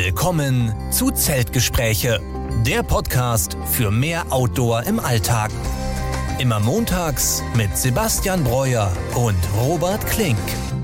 Willkommen zu Zeltgespräche, der Podcast für mehr Outdoor im Alltag. Immer montags mit Sebastian Breuer und Robert Klink.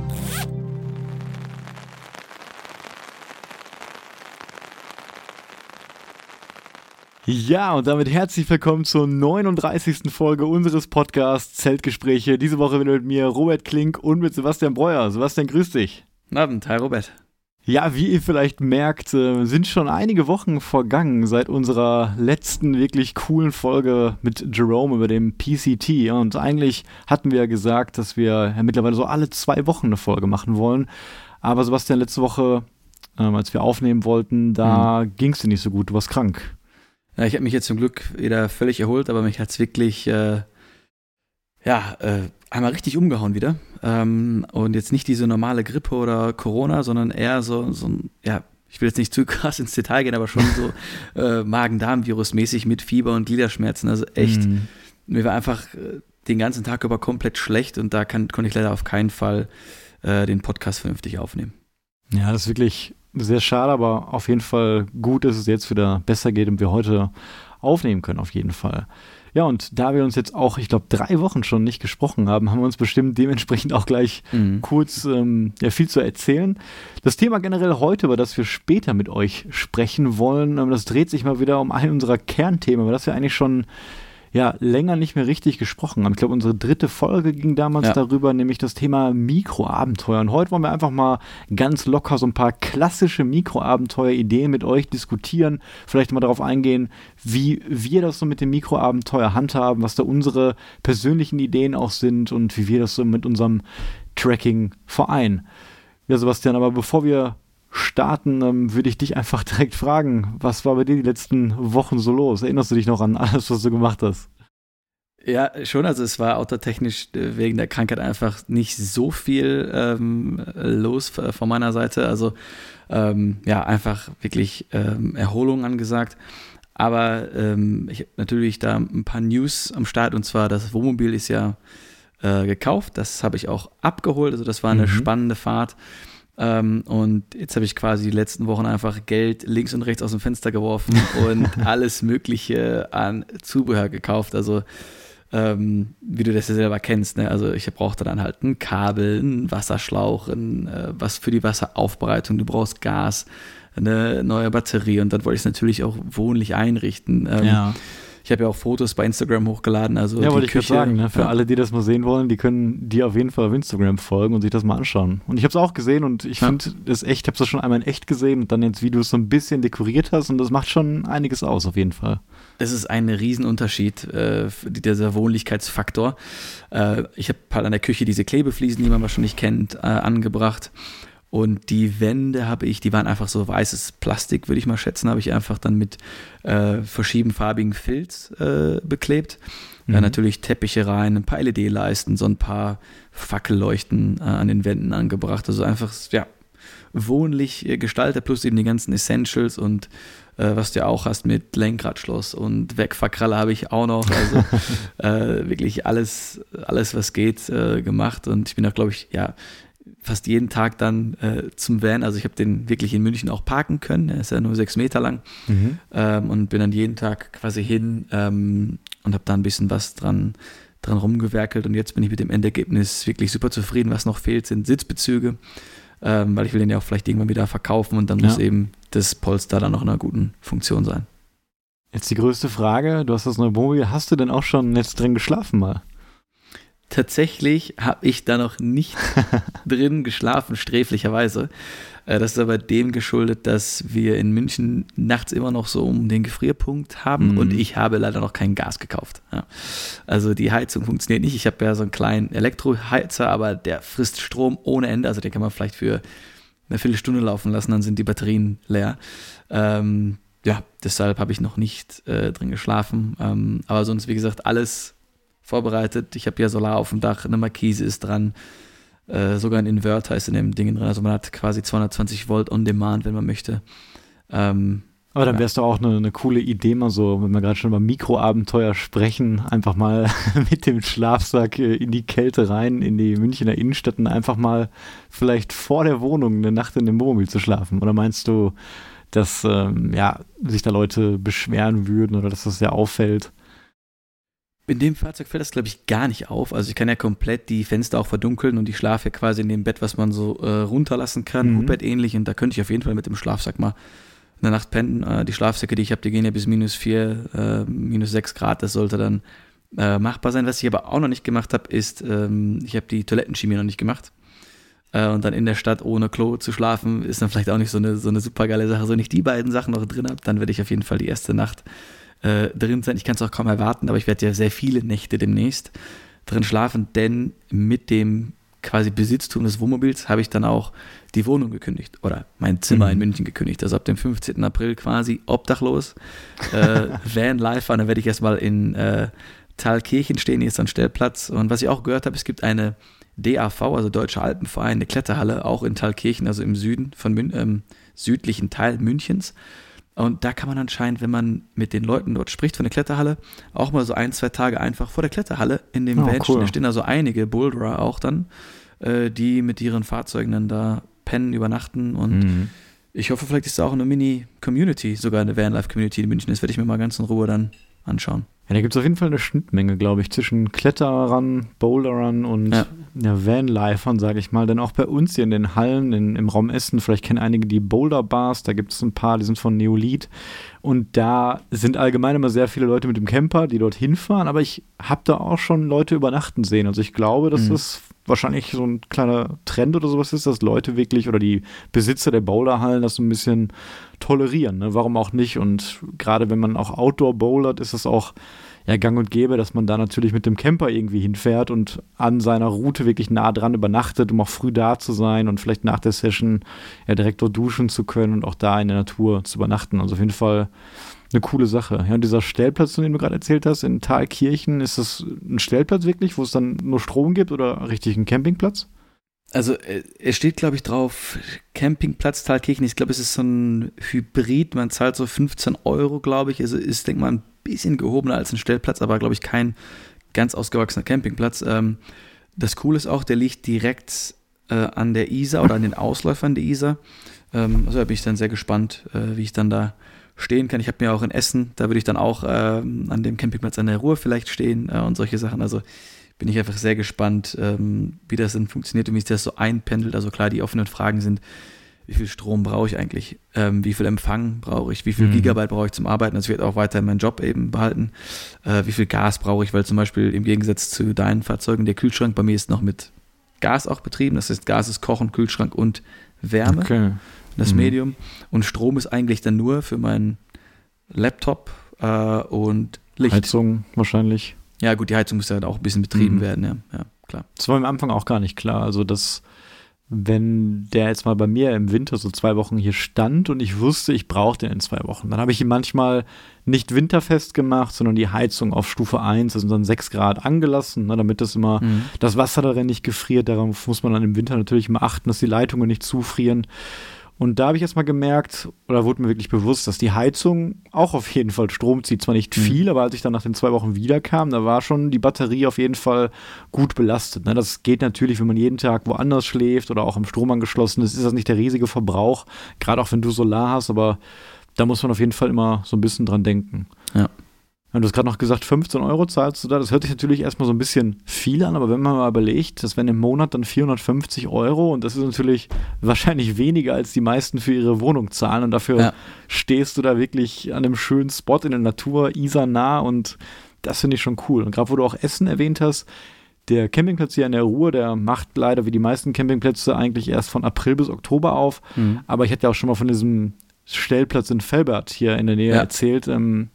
Ja, und damit herzlich willkommen zur 39. Folge unseres Podcasts Zeltgespräche. Diese Woche wieder mit mir Robert Klink und mit Sebastian Breuer. Sebastian, grüß dich. Guten Abend, hi Robert. Ja, wie ihr vielleicht merkt, sind schon einige Wochen vergangen seit unserer letzten wirklich coolen Folge mit Jerome über dem PCT. Und eigentlich hatten wir ja gesagt, dass wir ja mittlerweile so alle 2 Wochen eine Folge machen wollen. Aber Sebastian, letzte Woche, als wir aufnehmen wollten, da ging es dir nicht so gut. Du warst krank. Ja, ich habe mich jetzt zum Glück wieder völlig erholt, aber mich hat es wirklich einmal richtig umgehauen wieder. Und jetzt nicht diese normale Grippe oder Corona, sondern eher so ein, ich will jetzt nicht zu krass ins Detail gehen, aber schon so Magen-Darm-Virus-mäßig mit Fieber und Gliederschmerzen. Also echt, mir war einfach den ganzen Tag über komplett schlecht und da konnte ich leider auf keinen Fall den Podcast vernünftig aufnehmen. Ja, das ist wirklich sehr schade, aber auf jeden Fall gut, dass es jetzt wieder besser geht und wir heute aufnehmen können, auf jeden Fall. Ja, und da wir uns jetzt auch, ich glaube, 3 Wochen schon nicht gesprochen haben, haben wir uns bestimmt dementsprechend auch gleich kurz viel zu erzählen. Das Thema generell heute, über das wir später mit euch sprechen wollen, das dreht sich mal wieder um ein unserer Kernthemen, über das wir eigentlich schon länger nicht mehr richtig gesprochen haben. Ich glaube, unsere 3. Folge ging damals darüber, nämlich das Thema Mikroabenteuer. Und heute wollen wir einfach mal ganz locker so ein paar klassische Mikroabenteuer-Ideen mit euch diskutieren. Vielleicht mal darauf eingehen, wie wir das so mit dem Mikroabenteuer handhaben, was da unsere persönlichen Ideen auch sind und wie wir das so mit unserem Tracking vereinen. Ja, Sebastian, aber bevor wir starten, würde ich dich einfach direkt fragen, was war bei dir die letzten Wochen so los? Erinnerst du dich noch an alles, was du gemacht hast? Ja, schon, also es war autotechnisch wegen der Krankheit einfach nicht so viel los von meiner Seite, also einfach wirklich Erholung angesagt, aber ich habe natürlich da ein paar News am Start und zwar das Wohnmobil ist ja gekauft, das habe ich auch abgeholt, also das war eine spannende Fahrt. Und jetzt habe ich quasi die letzten Wochen einfach Geld links und rechts aus dem Fenster geworfen und alles Mögliche an Zubehör gekauft. Also wie du das ja selber kennst, ne? Also ich brauchte dann halt ein Kabel, einen Wasserschlauch, was für die Wasseraufbereitung, du brauchst Gas, eine neue Batterie und dann wollte ich es natürlich auch wohnlich einrichten. Ich habe ja auch Fotos bei Instagram hochgeladen. Also ja, wollte ich gerade sagen, ne? Für alle, die das mal sehen wollen, die können dir auf jeden Fall auf Instagram folgen und sich das mal anschauen. Und ich habe es auch gesehen und ich finde es echt, ich habe es schon einmal in echt gesehen und dann jetzt, wie du es so ein bisschen dekoriert hast und das macht schon einiges aus, auf jeden Fall. Es ist ein Riesenunterschied, dieser Wohnlichkeitsfaktor. Ich habe halt an der Küche diese Klebefliesen, die man wahrscheinlich kennt, angebracht. Und die Wände die waren einfach so weißes Plastik, würde ich mal schätzen, habe ich einfach dann mit verschiedenfarbigen Filz beklebt. Natürlich Teppiche rein, ein paar LED-Leisten, so ein paar Fackelleuchten an den Wänden angebracht. Also einfach, wohnlich gestaltet, plus eben die ganzen Essentials und was du ja auch hast mit Lenkradschloss und Wegfahrkralle habe ich auch noch. Also wirklich alles, was geht, gemacht. Und ich bin auch, glaube ich, fast jeden Tag dann zum Van, also ich habe den wirklich in München auch parken können, er ist ja nur 6 Meter lang und bin dann jeden Tag quasi hin und habe da ein bisschen was dran rumgewerkelt und jetzt bin ich mit dem Endergebnis wirklich super zufrieden. Was noch fehlt, sind Sitzbezüge, weil ich will den ja auch vielleicht irgendwann wieder verkaufen und dann muss eben das Polster dann noch in einer guten Funktion sein. Jetzt die größte Frage, du hast das neue Wohnmobil, hast du denn auch schon jetzt drin geschlafen mal? Tatsächlich habe ich da noch nicht drin geschlafen, sträflicherweise. Das ist aber dem geschuldet, dass wir in München nachts immer noch so um den Gefrierpunkt haben und ich habe leider noch kein Gas gekauft. Ja. Also die Heizung funktioniert nicht. Ich habe ja so einen kleinen Elektroheizer, aber der frisst Strom ohne Ende. Also den kann man vielleicht für eine Viertelstunde laufen lassen, dann sind die Batterien leer. Deshalb habe ich noch nicht drin geschlafen. Aber sonst, wie gesagt, alles vorbereitet. Ich habe ja Solar auf dem Dach, eine Markise ist dran, sogar ein Inverter ist in dem Ding drin. Also man hat quasi 220 Volt on Demand, wenn man möchte. Aber dann wäre es doch auch eine coole Idee, mal so, wenn wir gerade schon über Mikroabenteuer sprechen, einfach mal mit dem Schlafsack in die Kälte rein, in die Münchner Innenstadt und einfach mal vielleicht vor der Wohnung eine Nacht in dem Wohnmobil zu schlafen. Oder meinst du, dass sich da Leute beschweren würden oder dass das sehr auffällt. In dem Fahrzeug fällt das, glaube ich, gar nicht auf. Also ich kann ja komplett die Fenster auch verdunkeln und ich schlafe ja quasi in dem Bett, was man so runterlassen kann, Hochbett ähnlich. Und da könnte ich auf jeden Fall mit dem Schlafsack mal eine Nacht pennen. Die Schlafsäcke, die ich habe, die gehen ja bis -4, -6 Grad. Das sollte dann machbar sein. Was ich aber auch noch nicht gemacht habe, ist, ich habe die Toilettenchemie noch nicht gemacht. Und dann in der Stadt ohne Klo zu schlafen, ist dann vielleicht auch nicht so eine super geile Sache. So, wenn ich die beiden Sachen noch drin habe, dann werde ich auf jeden Fall die erste Nacht drin sein. Ich kann es auch kaum erwarten, aber ich werde ja sehr viele Nächte demnächst drin schlafen, denn mit dem quasi Besitztum des Wohnmobils habe ich dann auch die Wohnung gekündigt oder mein Zimmer in München gekündigt. Also ab dem 15. April quasi obdachlos. Vanlifer, dann werde ich erstmal in Thalkirchen stehen, hier ist ein Stellplatz. Und was ich auch gehört habe, es gibt eine DAV, also Deutscher Alpenverein, eine Kletterhalle, auch in Thalkirchen, also im Süden von südlichen Teil Münchens. Und da kann man anscheinend, wenn man mit den Leuten dort spricht von der Kletterhalle, auch mal so 1-2 Tage einfach vor der Kletterhalle in dem Van stehen. Da stehen also einige Boulderer auch dann, die mit ihren Fahrzeugen dann da pennen, übernachten. Und ich hoffe, vielleicht ist da auch eine Mini-Community, sogar eine Vanlife-Community in München. Das werde ich mir mal ganz in Ruhe dann anschauen. Ja, da gibt es auf jeden Fall eine Schnittmenge, glaube ich, zwischen Kletterern, Boulderern und Vanlifern, sage ich mal. Denn auch bei uns hier in den Hallen im Raum Essen, vielleicht kennen einige die Boulder-Bars, da gibt es ein paar, die sind von Neolith. Und da sind allgemein immer sehr viele Leute mit dem Camper, die dort hinfahren. Aber ich habe da auch schon Leute übernachten sehen. Also ich glaube, dass das wahrscheinlich so ein kleiner Trend oder sowas ist, dass Leute wirklich oder die Besitzer der Boulderhallen das so ein bisschen tolerieren. Ne? Warum auch nicht? Und gerade wenn man auch Outdoor bouldert, ist es auch gang und gäbe, dass man da natürlich mit dem Camper irgendwie hinfährt und an seiner Route wirklich nah dran übernachtet, um auch früh da zu sein und vielleicht nach der Session direkt dort duschen zu können und auch da in der Natur zu übernachten. Also auf jeden Fall eine coole Sache. Ja, und dieser Stellplatz, von dem du gerade erzählt hast, in Thalkirchen, ist das ein Stellplatz wirklich, wo es dann nur Strom gibt oder richtig ein Campingplatz? Also es steht, glaube ich, drauf, Campingplatz Thalkirchen. Ich glaube, es ist so ein Hybrid. Man zahlt so 15 €, glaube ich. Also ist, denke mal, ein bisschen gehobener als ein Stellplatz, aber, glaube ich, kein ganz ausgewachsener Campingplatz. Das Coole ist auch, der liegt direkt an der Isar oder an den Ausläufern der Isar. Also da bin ich dann sehr gespannt, wie ich dann da stehen kann. Ich habe mir auch in Essen, da würde ich dann auch an dem Campingplatz an der Ruhr vielleicht stehen und solche Sachen. Also bin ich einfach sehr gespannt, wie das dann funktioniert und wie sich das so einpendelt. Also klar, die offenen Fragen sind, wie viel Strom brauche ich eigentlich? Wie viel Empfang brauche ich? Wie viel Gigabyte brauche ich zum Arbeiten? Also ich werde auch weiter meinen Job eben behalten. Wie viel Gas brauche ich? Weil zum Beispiel im Gegensatz zu deinen Fahrzeugen, der Kühlschrank bei mir ist noch mit Gas auch betrieben. Das heißt, Gas ist Kochen, Kühlschrank und Wärme. Okay. Das Medium. Und Strom ist eigentlich dann nur für meinen Laptop und Licht. Heizung wahrscheinlich. Ja gut, die Heizung muss ja dann auch ein bisschen betrieben werden, ja, klar. Das war am Anfang auch gar nicht klar. Also dass, wenn der jetzt mal bei mir im Winter so 2 Wochen hier stand und ich wusste, ich brauche den in 2 Wochen, dann habe ich ihn manchmal nicht winterfest gemacht, sondern die Heizung auf Stufe 1, also dann 6 Grad angelassen, ne, damit das immer das Wasser darin nicht gefriert. Darauf muss man dann im Winter natürlich mal achten, dass die Leitungen nicht zufrieren. Und da habe ich erst mal gemerkt, oder wurde mir wirklich bewusst, dass die Heizung auch auf jeden Fall Strom zieht. Zwar nicht viel, aber als ich dann nach den 2 Wochen wiederkam, da war schon die Batterie auf jeden Fall gut belastet. Ne? Das geht natürlich, wenn man jeden Tag woanders schläft oder auch am Strom angeschlossen ist, ist das nicht der riesige Verbrauch, gerade auch wenn du Solar hast, aber da muss man auf jeden Fall immer so ein bisschen dran denken. Ja. Du hast gerade noch gesagt, 15 € zahlst du da. Das hört sich natürlich erstmal so ein bisschen viel an, aber wenn man mal überlegt, das wären im Monat dann 450 € und das ist natürlich wahrscheinlich weniger, als die meisten für ihre Wohnung zahlen und dafür stehst du da wirklich an einem schönen Spot in der Natur, Isar nah und das finde ich schon cool. Und gerade wo du auch Essen erwähnt hast, der Campingplatz hier in der Ruhr, der macht leider wie die meisten Campingplätze eigentlich erst von April bis Oktober auf, aber ich hatte ja auch schon mal von diesem Stellplatz in Velbert hier in der Nähe erzählt,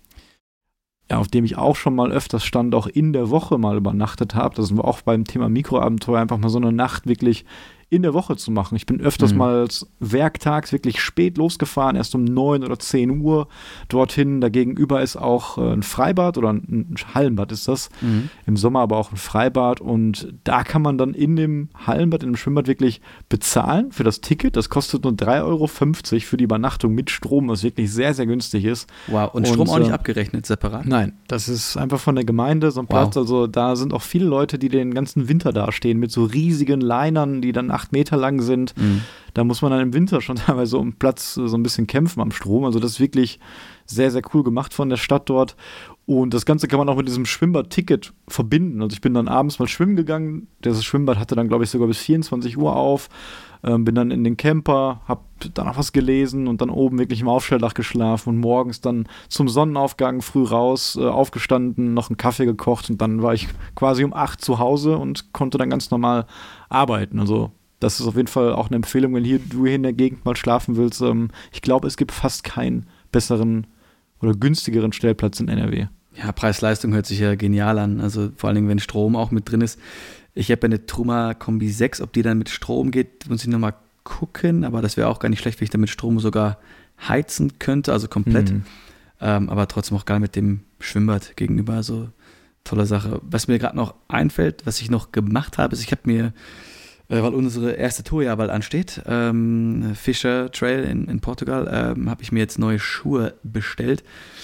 auf dem ich auch schon mal öfters stand, auch in der Woche mal übernachtet habe. Das sind wir auch beim Thema Mikroabenteuer, einfach mal so eine Nacht wirklich in der Woche zu machen. Ich bin öfters mal werktags wirklich spät losgefahren, erst um 9 oder 10 Uhr dorthin. Da gegenüber ist auch ein Freibad oder ein Hallenbad ist das. Im Sommer aber auch ein Freibad und da kann man dann in dem Hallenbad, in dem Schwimmbad wirklich bezahlen für das Ticket. Das kostet nur 3,50 € für die Übernachtung mit Strom, was wirklich sehr, sehr günstig ist. Wow, und Strom auch nicht abgerechnet, separat? Nein, das ist einfach von der Gemeinde so ein Platz. Also da sind auch viele Leute, die den ganzen Winter dastehen mit so riesigen Linern, die dann 8 Meter lang sind. Da muss man dann im Winter schon teilweise um Platz so ein bisschen kämpfen am Strom. Also das ist wirklich sehr, sehr cool gemacht von der Stadt dort. Und das Ganze kann man auch mit diesem Schwimmbad-Ticket verbinden. Also ich bin dann abends mal schwimmen gegangen. Das Schwimmbad hatte dann, glaube ich, sogar bis 24 Uhr auf. Bin dann in den Camper, hab dann auch was gelesen und dann oben wirklich im Aufstelldach geschlafen und morgens dann zum Sonnenaufgang früh raus, aufgestanden, noch einen Kaffee gekocht und dann war ich quasi um 8 zu Hause und konnte dann ganz normal arbeiten. Also das ist auf jeden Fall auch eine Empfehlung, wenn du hier in der Gegend mal schlafen willst. Ich glaube, es gibt fast keinen besseren oder günstigeren Stellplatz in NRW. Ja, Preis-Leistung hört sich ja genial an. Also vor allen Dingen, wenn Strom auch mit drin ist. Ich habe eine Truma Kombi 6, ob die dann mit Strom geht, muss ich nochmal gucken, aber das wäre auch gar nicht schlecht, wenn ich dann mit Strom sogar heizen könnte, also komplett. Aber trotzdem auch geil mit dem Schwimmbad gegenüber, also tolle Sache. Was mir gerade noch einfällt, was ich noch gemacht habe, ist, ich habe mir, weil unsere erste Tour ja bald ansteht, Fischer Trail in Portugal, habe ich mir jetzt neue Schuhe bestellt.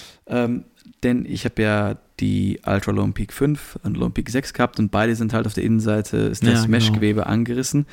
Denn ich habe ja die Ultra Lone Peak 5 und Lone Peak 6 gehabt und beide sind halt auf der Innenseite, ist das Meshgewebe angerissen.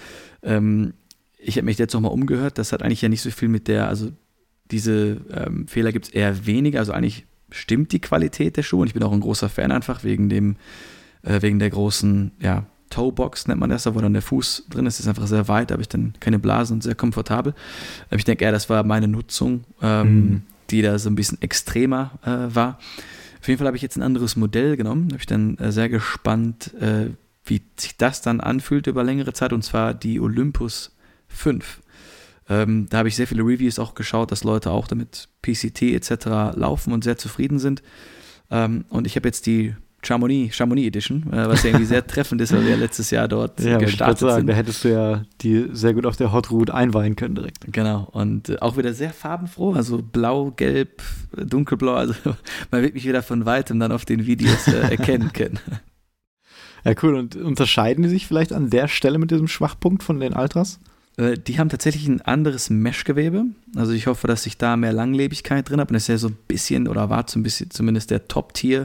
Ich habe mich jetzt nochmal umgehört, das hat eigentlich ja nicht so viel mit also diese Fehler gibt es eher weniger, also eigentlich stimmt die Qualität der Schuhe und ich bin auch ein großer Fan einfach wegen der großen, Toebox nennt man das, wo dann der Fuß drin ist einfach sehr weit, da habe ich dann keine Blasen und sehr komfortabel. Ich denke eher, das war meine Nutzung, die da so ein bisschen extremer war. Auf jeden Fall habe ich jetzt ein anderes Modell genommen. Da bin ich dann sehr gespannt, wie sich das dann anfühlt über längere Zeit, und zwar die Olympus 5. Da habe ich sehr viele Reviews auch geschaut, dass Leute auch damit PCT etc. laufen und sehr zufrieden sind. Und ich habe jetzt die Chamonix Edition, was ja irgendwie sehr treffend ist, weil wir ja letztes Jahr dort gestartet sind. Da hättest du ja die sehr gut auf der Hot Route einweihen können direkt. Genau, und auch wieder sehr farbenfroh, also blau, gelb, dunkelblau, also man wird mich wieder von weitem dann auf den Videos erkennen können. Ja, cool. Und unterscheiden die sich vielleicht an der Stelle mit diesem Schwachpunkt von den Ultras? Die haben tatsächlich ein anderes Meshgewebe. Also ich hoffe, dass ich da mehr Langlebigkeit drin habe. Und das ist ja so ein bisschen, oder war so ein bisschen zumindest der Top-Tier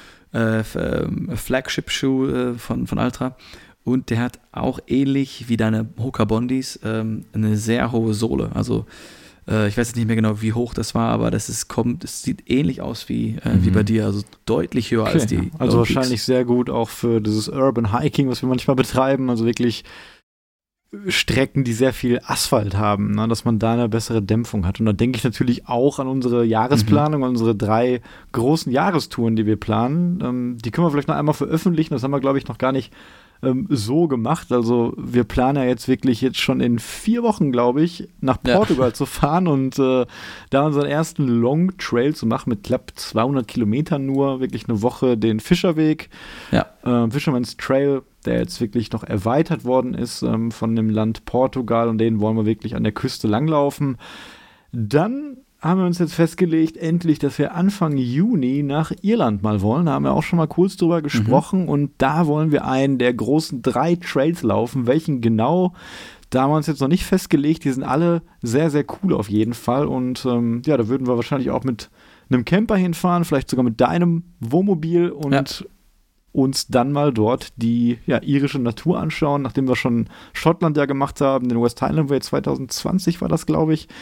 Flagship-Schuh von Ultra. Und der hat auch ähnlich wie deine Hoka Bondis eine sehr hohe Sohle. Also ich weiß jetzt nicht mehr genau, wie hoch das war, aber es sieht ähnlich aus wie bei dir. Also deutlich höher als die. Also wahrscheinlich sehr gut auch für dieses Urban Hiking, was wir manchmal betreiben. Also wirklich Strecken, die sehr viel Asphalt haben, ne, dass man da eine bessere Dämpfung hat. Und da denke ich natürlich auch an unsere Jahresplanung, an unsere 3 großen Jahrestouren, die wir planen. Die können wir vielleicht noch einmal veröffentlichen. Das haben wir, glaube ich, noch gar nicht so gemacht. Also wir planen ja jetzt schon in 4 Wochen, glaube ich, nach Portugal zu fahren und da unseren ersten Long Trail zu machen mit knapp 200 Kilometern nur, wirklich eine Woche den Fischerweg, Fisherman's Trail, der jetzt wirklich noch erweitert worden ist von dem Land Portugal, und den wollen wir wirklich an der Küste langlaufen. Dann haben wir uns jetzt festgelegt, endlich, dass wir Anfang Juni nach Irland mal wollen. Da haben wir auch schon mal kurz drüber gesprochen und da wollen wir einen der großen 3 Trails laufen. Welchen genau, da haben wir uns jetzt noch nicht festgelegt. Die sind alle sehr, sehr cool auf jeden Fall und da würden wir wahrscheinlich auch mit einem Camper hinfahren, vielleicht sogar mit deinem Wohnmobil und uns dann mal dort die irische Natur anschauen, nachdem wir schon Schottland ja gemacht haben, den West Highland Way 2020 war das, glaube ich.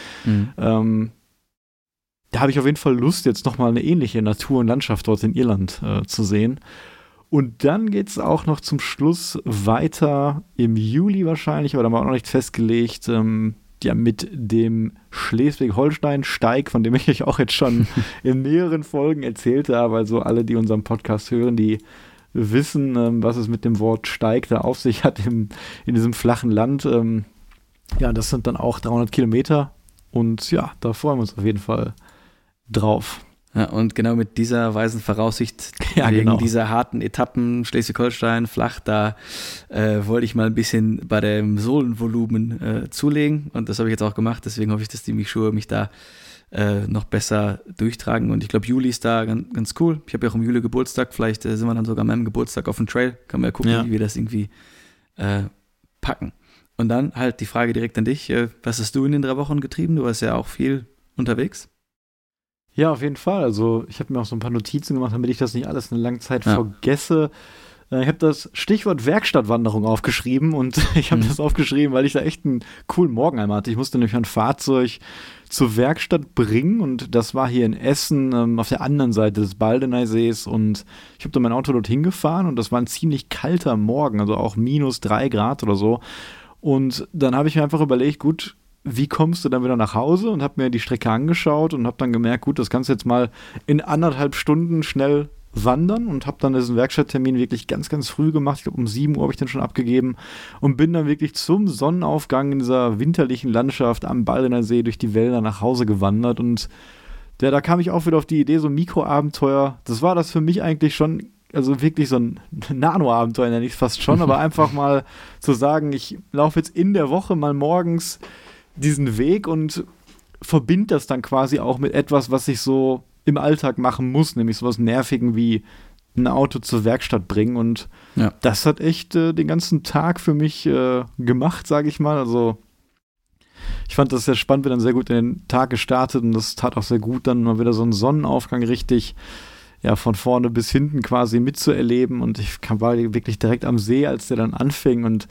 Da habe ich auf jeden Fall Lust, jetzt nochmal eine ähnliche Natur und Landschaft dort in Irland zu sehen. Und dann geht es auch noch zum Schluss weiter im Juli wahrscheinlich, aber da haben wir auch noch nicht festgelegt, mit dem Schleswig-Holstein-Steig, von dem ich euch auch jetzt schon in mehreren Folgen erzählt habe. Also alle, die unseren Podcast hören, die wissen, was es mit dem Wort Steig da auf sich hat in diesem flachen Land. Das sind dann auch 300 Kilometer und da freuen wir uns auf jeden Fall drauf. Ja, und genau mit dieser weisen Voraussicht, wegen dieser harten Etappen, Schleswig-Holstein, flach, da wollte ich mal ein bisschen bei dem Sohlenvolumen zulegen und das habe ich jetzt auch gemacht, deswegen hoffe ich, dass die Schuhe mich da noch besser durchtragen und ich glaube, Juli ist da ganz cool. Ich habe ja auch im Juli Geburtstag, vielleicht sind wir dann sogar an meinem Geburtstag auf dem Trail, kann man ja gucken, wie wir das irgendwie packen. Und dann halt die Frage direkt an dich, was hast du in den 3 Wochen getrieben? Du warst ja auch viel unterwegs. Ja, auf jeden Fall. Also ich habe mir auch so ein paar Notizen gemacht, damit ich das nicht alles eine lange Zeit vergesse. Ich habe das Stichwort Werkstattwanderung aufgeschrieben und ich habe das aufgeschrieben, weil ich da echt einen coolen Morgen einmal hatte. Ich musste nämlich ein Fahrzeug zur Werkstatt bringen und das war hier in Essen auf der anderen Seite des Baldeneysees und ich habe dann mein Auto dorthin gefahren und das war ein ziemlich kalter Morgen, also auch -3 Grad oder so. Und dann habe ich mir einfach überlegt, gut, wie kommst du dann wieder nach Hause und habe mir die Strecke angeschaut und habe dann gemerkt, gut, das kannst du jetzt mal in 1,5 Stunden schnell wandern und habe dann diesen Werkstatttermin wirklich ganz, ganz früh gemacht. Ich glaube, um 7 Uhr habe ich den schon abgegeben und bin dann wirklich zum Sonnenaufgang in dieser winterlichen Landschaft am Baldener See durch die Wälder nach Hause gewandert und da kam ich auch wieder auf die Idee, so ein Mikroabenteuer, das war das für mich eigentlich schon, also wirklich so ein Nano-Abenteuer, nenne ich es fast schon, aber einfach mal zu sagen, ich laufe jetzt in der Woche mal morgens diesen Weg und verbinde das dann quasi auch mit etwas, was ich so im Alltag machen muss, nämlich sowas Nervigen wie ein Auto zur Werkstatt bringen und das hat echt den ganzen Tag für mich gemacht, sage ich mal, also ich fand das sehr spannend, wir dann sehr gut in den Tag gestartet und das tat auch sehr gut, dann mal wieder so einen Sonnenaufgang richtig von vorne bis hinten quasi mitzuerleben und ich war wirklich direkt am See, als der dann anfing und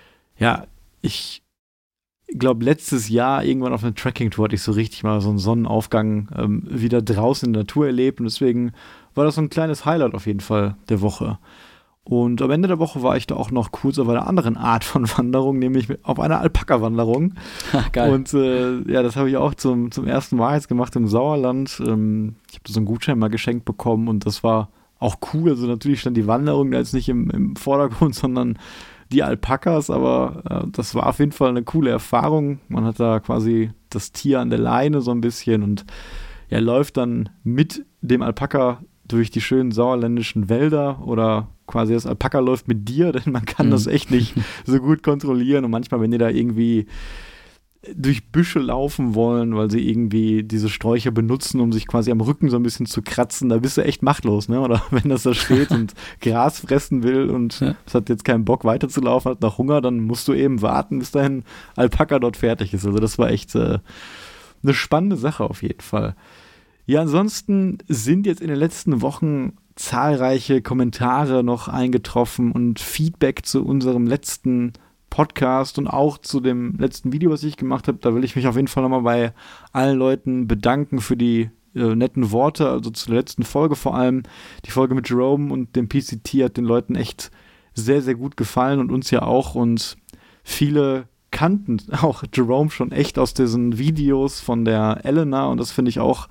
ich glaube, letztes Jahr irgendwann auf einer Trekking-Tour hatte ich so richtig mal so einen Sonnenaufgang wieder draußen in der Natur erlebt und deswegen war das so ein kleines Highlight auf jeden Fall der Woche. Und am Ende der Woche war ich da auch noch kurz auf einer anderen Art von Wanderung, nämlich auf einer Alpaka-Wanderung. Geil. Und das habe ich auch zum ersten Mal jetzt gemacht im Sauerland. Ich habe da so einen Gutschein mal geschenkt bekommen und das war auch cool. Also natürlich stand die Wanderung da jetzt nicht im Vordergrund, sondern die Alpakas, aber das war auf jeden Fall eine coole Erfahrung. Man hat da quasi das Tier an der Leine so ein bisschen und er läuft dann mit dem Alpaka durch die schönen sauerländischen Wälder oder quasi das Alpaka läuft mit dir, denn man kann das echt nicht so gut kontrollieren und manchmal, wenn die da irgendwie durch Büsche laufen wollen, weil sie irgendwie diese Sträucher benutzen, um sich quasi am Rücken so ein bisschen zu kratzen, da bist du echt machtlos, ne? Oder wenn das da steht und Gras fressen will und es hat jetzt keinen Bock weiterzulaufen, hat noch Hunger, dann musst du eben warten, bis dein Alpaka dort fertig ist. Also das war echt eine spannende Sache auf jeden Fall. Ja, ansonsten sind jetzt in den letzten Wochen zahlreiche Kommentare noch eingetroffen und Feedback zu unserem letzten Podcast und auch zu dem letzten Video, was ich gemacht habe. Da will ich mich auf jeden Fall nochmal bei allen Leuten bedanken für die netten Worte, also zur letzten Folge vor allem. Die Folge mit Jerome und dem PCT hat den Leuten echt sehr, sehr gut gefallen und uns ja auch und viele kannten auch Jerome schon echt aus diesen Videos von der Elena und das finde ich auch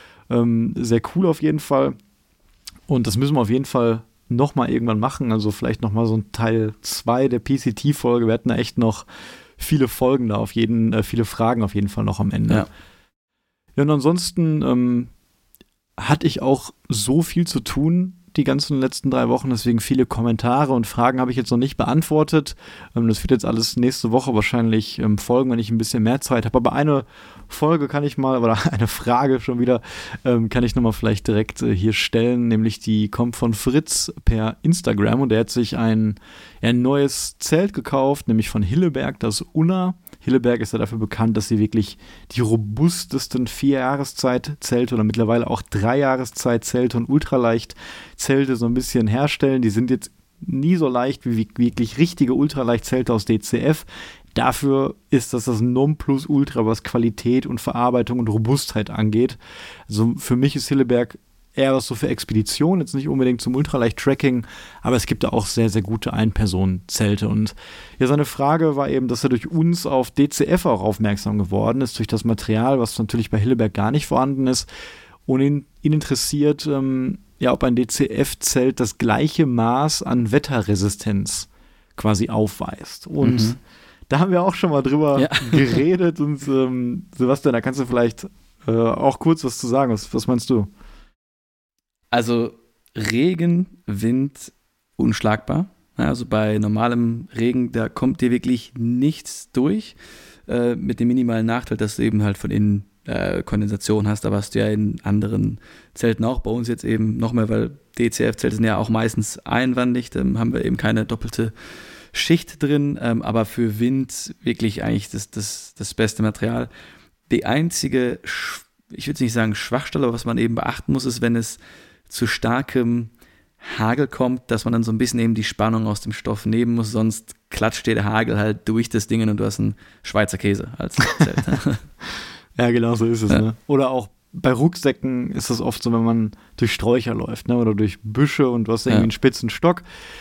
sehr cool auf jeden Fall und das müssen wir auf jeden Fall nochmal irgendwann machen, also vielleicht nochmal so ein Teil 2 der PCT-Folge. Wir hatten da echt noch viele Folgen da viele Fragen auf jeden Fall noch am Ende. Ja und ansonsten hatte ich auch so viel zu tun die ganzen letzten 3 Wochen, deswegen viele Kommentare und Fragen habe ich jetzt noch nicht beantwortet. Das wird jetzt alles nächste Woche wahrscheinlich folgen, wenn ich ein bisschen mehr Zeit habe. Aber eine Folge kann ich mal, oder eine Frage schon wieder, kann ich nochmal vielleicht direkt hier stellen, nämlich die kommt von Fritz per Instagram und der hat sich ein neues Zelt gekauft, nämlich von Hilleberg, das Unna. Hilleberg ist ja dafür bekannt, dass sie wirklich die robustesten 4-Jahreszeit-Zelte oder mittlerweile auch 3-Jahreszeit-Zelte und Ultraleicht-Zelte so ein bisschen herstellen. Die sind jetzt nie so leicht wie wirklich richtige Ultraleicht-Zelte aus DCF. Dafür ist das Nonplusultra, was Qualität und Verarbeitung und Robustheit angeht. Also für mich ist Hilleberg eher was so für Expeditionen, jetzt nicht unbedingt zum Ultraleicht-Tracking, aber es gibt da auch sehr, sehr gute Ein-Personen-Zelte. Und ja, seine Frage war eben, dass er durch uns auf DCF auch aufmerksam geworden ist, durch das Material, was natürlich bei Hilleberg gar nicht vorhanden ist. Und ihn interessiert, ob ein DCF-Zelt das gleiche Maß an Wetterresistenz quasi aufweist. Und da haben wir auch schon mal drüber geredet. Und Sebastian, da kannst du vielleicht auch kurz was zu sagen. Was meinst du? Also Regen, Wind, unschlagbar. Also bei normalem Regen, da kommt dir wirklich nichts durch. Mit dem minimalen Nachteil, dass du eben halt von innen Kondensation hast. Aber hast du ja in anderen Zelten auch. Bei uns jetzt eben noch mehr, weil DCF-Zelte sind ja auch meistens einwandig. Dann haben wir eben keine doppelte Schicht drin. Aber für Wind wirklich eigentlich das beste Material. Die einzige, ich würde nicht sagen Schwachstelle, aber was man eben beachten muss, ist, wenn es zu starkem Hagel kommt, dass man dann so ein bisschen eben die Spannung aus dem Stoff nehmen muss, sonst klatscht dir der Hagel halt durch das Ding und du hast einen Schweizer Käse als Zelt. Ja, genau so ist es. Ne? Oder auch bei Rucksäcken ist es oft so, wenn man durch Sträucher läuft, ne? Oder durch Büsche und du hast irgendwie einen spitzen Stock,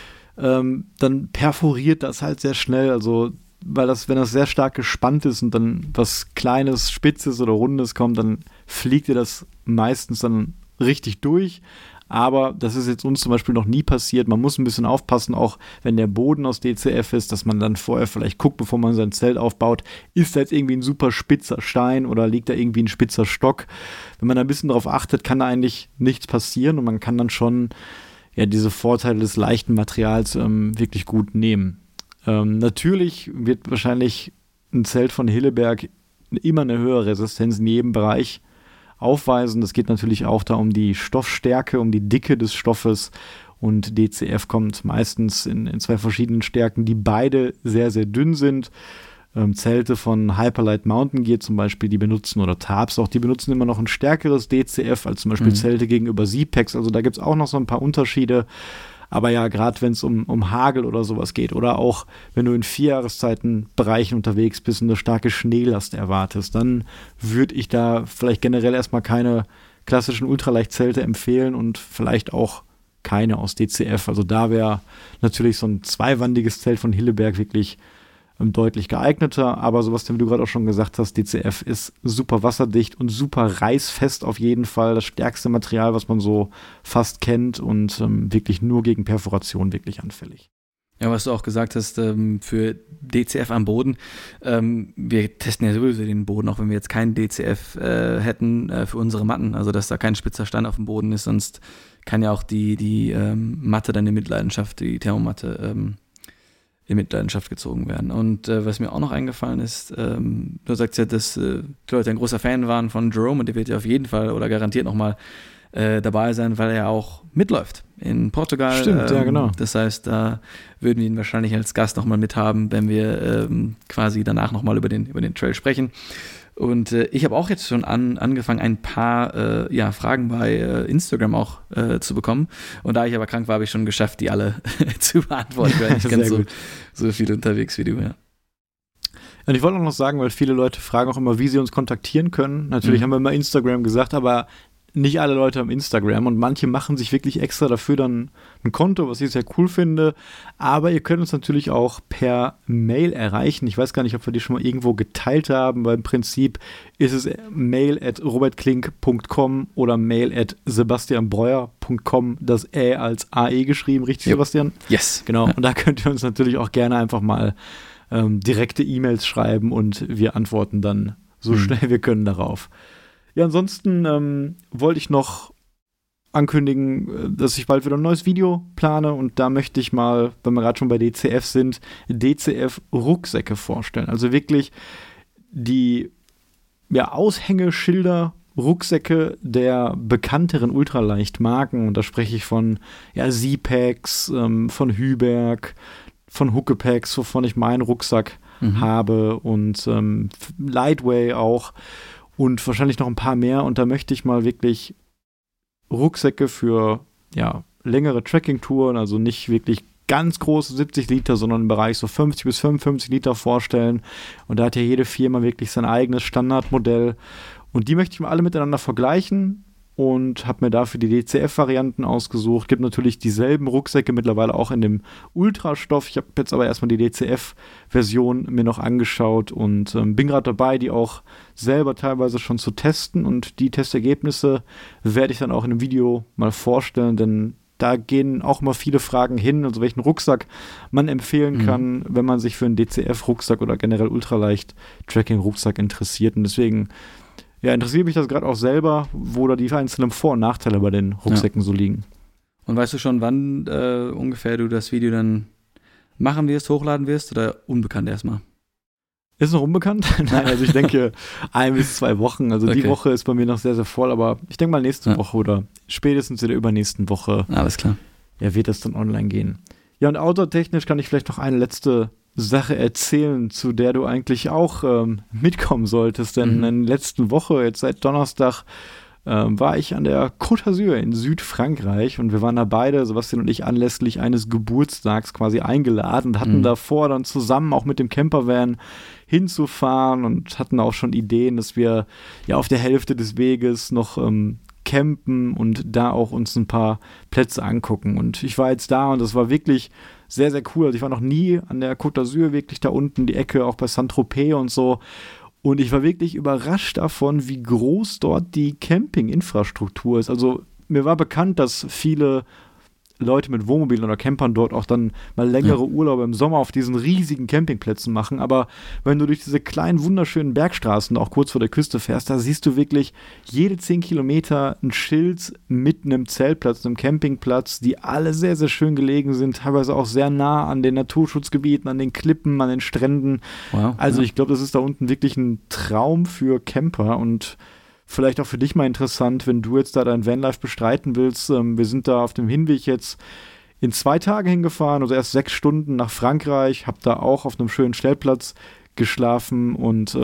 dann perforiert das halt sehr schnell. Also, weil wenn das sehr stark gespannt ist und dann was Kleines, Spitzes oder Rundes kommt, dann fliegt dir das meistens dann richtig durch. Aber das ist jetzt uns zum Beispiel noch nie passiert. Man muss ein bisschen aufpassen, auch wenn der Boden aus DCF ist, dass man dann vorher vielleicht guckt, bevor man sein Zelt aufbaut, ist da jetzt irgendwie ein super spitzer Stein oder liegt da irgendwie ein spitzer Stock. Wenn man da ein bisschen drauf achtet, kann da eigentlich nichts passieren und man kann dann schon diese Vorteile des leichten Materials wirklich gut nehmen. Natürlich wird wahrscheinlich ein Zelt von Hilleberg immer eine höhere Resistenz in jedem Bereich aufweisen. Das geht natürlich auch da um die Stoffstärke, um die Dicke des Stoffes und DCF kommt meistens in zwei verschiedenen Stärken, die beide sehr, sehr dünn sind. Zelte von Hyperlight Mountain Gear zum Beispiel, die benutzen, oder Tarps auch, die benutzen immer noch ein stärkeres DCF als zum Beispiel Zelte gegenüber Z-Packs. Also da gibt es auch noch so ein paar Unterschiede. Aber ja, gerade wenn es um Hagel oder sowas geht oder auch wenn du in 4 Jahreszeitenbereichen unterwegs bist und eine starke Schneelast erwartest, dann würde ich da vielleicht generell erstmal keine klassischen Ultraleichtzelte empfehlen und vielleicht auch keine aus DCF. Also da wäre natürlich so ein zweiwandiges Zelt von Hilleberg wirklich deutlich geeigneter, aber sowas, wie du gerade auch schon gesagt hast, DCF ist super wasserdicht und super reißfest auf jeden Fall, das stärkste Material, was man so fast kennt und wirklich nur gegen Perforation wirklich anfällig. Ja, was du auch gesagt hast, für DCF am Boden, wir testen ja sowieso den Boden, auch wenn wir jetzt keinen DCF hätten für unsere Matten, also dass da kein spitzer Stein auf dem Boden ist, sonst kann ja auch die Matte dann in Mitleidenschaft, die Thermomatte in Mitleidenschaft gezogen werden. Und was mir auch noch eingefallen ist, du sagst ja, dass die Leute ein großer Fan waren von Jerome und der wird ja auf jeden Fall oder garantiert nochmal dabei sein, weil er auch mitläuft in Portugal. Stimmt, ja, genau. Das heißt, da würden wir ihn wahrscheinlich als Gast nochmal mithaben, wenn wir quasi danach nochmal über den Trail sprechen. Und ich habe auch jetzt schon angefangen, ein paar Fragen bei Instagram auch zu bekommen. Und da ich aber krank war, habe ich schon geschafft, die alle zu beantworten. Ich war nicht ganz so viel unterwegs wie du, ja. Und ich wollte auch noch sagen, weil viele Leute fragen auch immer, wie sie uns kontaktieren können. Natürlich haben wir immer Instagram gesagt, aber nicht alle Leute haben Instagram und manche machen sich wirklich extra dafür dann ein Konto, was ich sehr cool finde. Aber ihr könnt uns natürlich auch per Mail erreichen. Ich weiß gar nicht, ob wir die schon mal irgendwo geteilt haben, weil im Prinzip ist es mail@robertklink.com oder mail@sebastianbreuer.com, das als AE geschrieben, richtig, ja. Sebastian? Yes. Genau, und da könnt ihr uns natürlich auch gerne einfach mal direkte E-Mails schreiben und wir antworten dann so schnell wir können darauf. Ja, ansonsten wollte ich noch ankündigen, dass ich bald wieder ein neues Video plane und da möchte ich mal, wenn wir gerade schon bei DCF sind, DCF-Rucksäcke vorstellen. Also wirklich die Aushängeschilder, Rucksäcke der bekannteren Ultraleichtmarken und da spreche ich von Z-Packs, von Hüberg, von Huckepax, wovon ich meinen Rucksack habe und Lightway auch. Und wahrscheinlich noch ein paar mehr. Und da möchte ich mal wirklich Rucksäcke für längere Trekking-Touren, also nicht wirklich ganz große 70 Liter, sondern im Bereich so 50 bis 55 Liter vorstellen. Und da hat ja jede Firma wirklich sein eigenes Standardmodell. Und die möchte ich mal alle miteinander vergleichen und habe mir dafür die DCF-Varianten ausgesucht. Gibt natürlich dieselben Rucksäcke mittlerweile auch in dem Ultrastoff. Ich habe jetzt aber erstmal die DCF-Version mir noch angeschaut und bin gerade dabei, die auch selber teilweise schon zu testen. Und die Testergebnisse werde ich dann auch in einem Video mal vorstellen, denn da gehen auch mal viele Fragen hin, also welchen Rucksack man empfehlen kann, wenn man sich für einen DCF-Rucksack oder generell Ultraleicht-Tracking-Rucksack interessiert. Und deswegen interessiert mich das gerade auch selber, wo da die einzelnen Vor- und Nachteile bei den Rucksäcken so liegen. Und weißt du schon, wann ungefähr du das Video dann machen wirst, hochladen wirst oder unbekannt erstmal? Ist noch unbekannt? Nein, also ich denke 1 bis 2 Wochen. Also die Woche ist bei mir noch sehr, sehr voll, aber ich denke mal nächste Woche oder spätestens in der übernächsten Woche. Alles klar. Ja, wird das dann online gehen. Ja, und outdoor-technisch kann ich vielleicht noch eine letzte Sache erzählen, zu der du eigentlich auch mitkommen solltest, denn in der letzten Woche, jetzt seit Donnerstag, war ich an der Côte d'Azur in Südfrankreich und wir waren da beide, Sebastian und ich, anlässlich eines Geburtstags quasi eingeladen und hatten davor dann zusammen auch mit dem Campervan hinzufahren und hatten auch schon Ideen, dass wir ja auf der Hälfte des Weges noch campen und da auch uns ein paar Plätze angucken. Und ich war jetzt da und das war wirklich sehr, sehr cool. Also ich war noch nie an der Côte d'Azur, wirklich da unten die Ecke, auch bei Saint-Tropez und so. Und ich war wirklich überrascht davon, wie groß dort die Campinginfrastruktur ist. Also mir war bekannt, dass viele Leute mit Wohnmobilen oder Campern dort auch dann mal längere Urlaube im Sommer auf diesen riesigen Campingplätzen machen. Aber wenn du durch diese kleinen, wunderschönen Bergstraßen auch kurz vor der Küste fährst, da siehst du wirklich jede 10 Kilometer ein Schild mit einem Zeltplatz, einem Campingplatz, die alle sehr, sehr schön gelegen sind, teilweise auch sehr nah an den Naturschutzgebieten, an den Klippen, an den Stränden. Wow, also ich glaube, das ist da unten wirklich ein Traum für Camper und vielleicht auch für dich mal interessant, wenn du jetzt da dein Vanlife bestreiten willst. Wir sind da auf dem Hinweg jetzt in 2 Tagen hingefahren, also erst 6 Stunden nach Frankreich, habe da auch auf einem schönen Stellplatz geschlafen und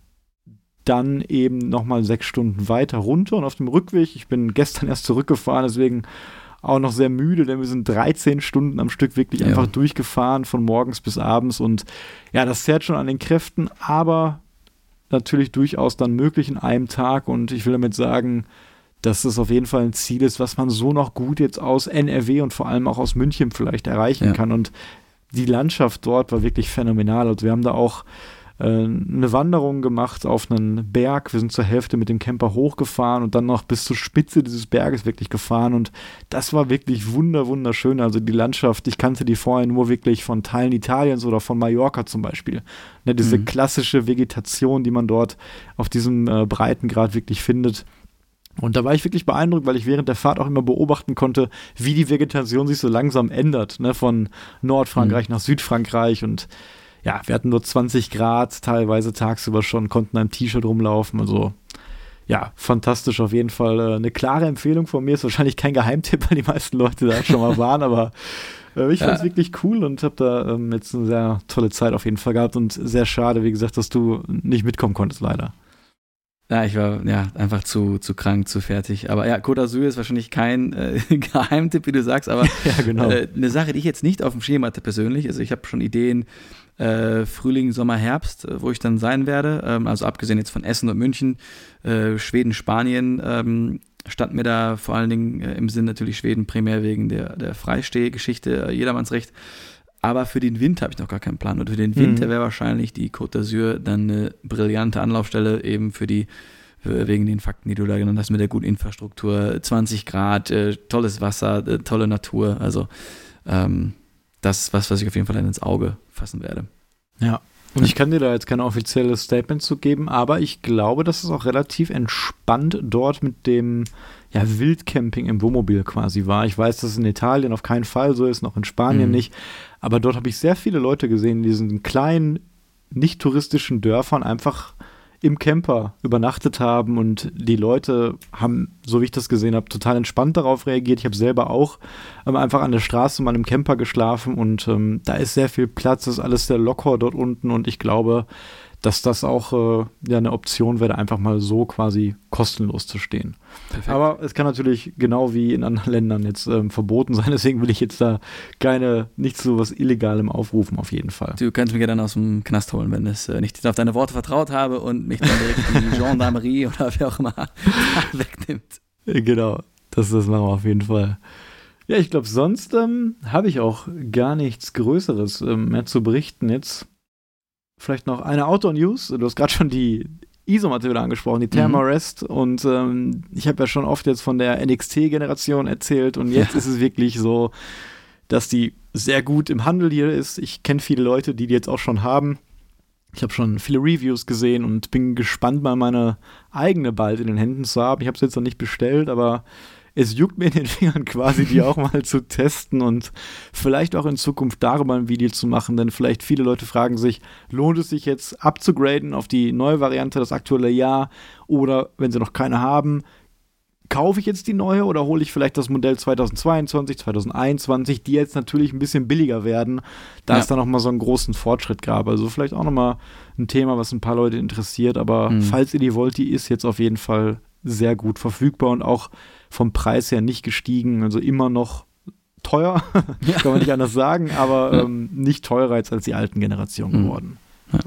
dann eben nochmal 6 Stunden weiter runter und auf dem Rückweg, ich bin gestern erst zurückgefahren, deswegen auch noch sehr müde, denn wir sind 13 Stunden am Stück wirklich einfach durchgefahren, von morgens bis abends und ja, das zerrt schon an den Kräften, aber natürlich durchaus dann möglich in einem Tag und ich will damit sagen, dass das auf jeden Fall ein Ziel ist, was man so noch gut jetzt aus NRW und vor allem auch aus München vielleicht erreichen kann und die Landschaft dort war wirklich phänomenal. Also wir haben da auch eine Wanderung gemacht auf einen Berg. Wir sind zur Hälfte mit dem Camper hochgefahren und dann noch bis zur Spitze dieses Berges wirklich gefahren und das war wirklich wunderschön. Also die Landschaft, ich kannte die vorher nur wirklich von Teilen Italiens oder von Mallorca zum Beispiel. Ne, diese klassische Vegetation, die man dort auf diesem Breitengrad wirklich findet. Und da war ich wirklich beeindruckt, weil ich während der Fahrt auch immer beobachten konnte, wie die Vegetation sich so langsam ändert, ne, von Nordfrankreich nach Südfrankreich und ja, wir hatten nur 20 Grad, teilweise tagsüber schon, konnten im T-Shirt rumlaufen, also ja, fantastisch auf jeden Fall. Eine klare Empfehlung von mir, ist wahrscheinlich kein Geheimtipp, weil die meisten Leute da schon mal waren, aber ich fand es wirklich cool und habe da jetzt eine sehr tolle Zeit auf jeden Fall gehabt und sehr schade, wie gesagt, dass du nicht mitkommen konntest, leider. Ja, ich war einfach zu krank, zu fertig. Aber ja, Côte d'Azur ist wahrscheinlich kein Geheimtipp, wie du sagst, aber ja, genau. Eine Sache, die ich jetzt nicht auf dem Schirm hatte persönlich, also ich habe schon Ideen, Frühling, Sommer, Herbst, wo ich dann sein werde, also abgesehen jetzt von Essen und München, Schweden, Spanien, stand mir da vor allen Dingen im Sinn natürlich Schweden primär wegen der Freistehgeschichte, Jedermannsrecht. Aber für den Winter habe ich noch gar keinen Plan. Und für den Winter wäre wahrscheinlich die Côte d'Azur dann eine brillante Anlaufstelle eben wegen den Fakten, die du da genannt hast, mit der guten Infrastruktur, 20 Grad, tolles Wasser, tolle Natur. Also das was ich auf jeden Fall dann ins Auge fassen werde. Ja, und ich kann dir da jetzt kein offizielles Statement zu geben, aber ich glaube, dass es auch relativ entspannt dort mit dem Wildcamping im Wohnmobil quasi war. Ich weiß, dass es in Italien auf keinen Fall so ist, noch in Spanien nicht, aber dort habe ich sehr viele Leute gesehen, in diesen kleinen, nicht touristischen Dörfern einfach im Camper übernachtet haben und die Leute haben, so wie ich das gesehen habe, total entspannt darauf reagiert. Ich habe selber auch einfach an der Straße mal im Camper geschlafen und da ist sehr viel Platz, ist alles sehr locker dort unten und ich glaube, dass das auch eine Option wäre, einfach mal so quasi kostenlos zu stehen. Perfekt. Aber es kann natürlich genau wie in anderen Ländern jetzt verboten sein, deswegen will ich jetzt da nicht so was Illegalem aufrufen, auf jeden Fall. Du kannst mich ja dann aus dem Knast holen, wenn ich nicht auf deine Worte vertraut habe und mich dann direkt die Gendarmerie oder wer auch immer wegnimmt. Genau, das machen wir auf jeden Fall. Ja, ich glaube, sonst habe ich auch gar nichts Größeres mehr zu berichten jetzt. Vielleicht noch eine Outdoor-News. Du hast gerade schon die Isomatte wieder angesprochen, die Thermarest. Und ich habe ja schon oft jetzt von der NXT-Generation erzählt. Und jetzt ist es wirklich so, dass die sehr gut im Handel hier ist. Ich kenne viele Leute, die jetzt auch schon haben. Ich habe schon viele Reviews gesehen und bin gespannt, mal meine eigene bald in den Händen zu haben. Ich habe es jetzt noch nicht bestellt, aber es juckt mir in den Fingern quasi, die auch mal zu testen und vielleicht auch in Zukunft darüber ein Video zu machen, denn vielleicht viele Leute fragen sich, lohnt es sich jetzt abzugraden auf die neue Variante, das aktuelle Jahr, oder wenn sie noch keine haben, kaufe ich jetzt die neue oder hole ich vielleicht das Modell 2022, 2021, die jetzt natürlich ein bisschen billiger werden, da es da nochmal so einen großen Fortschritt gab. Also vielleicht auch nochmal ein Thema, was ein paar Leute interessiert, aber falls ihr die wollt, die ist jetzt auf jeden Fall sehr gut verfügbar und auch vom Preis her nicht gestiegen, also immer noch teuer, kann man nicht anders sagen, aber nicht teurer als die alten Generationen geworden.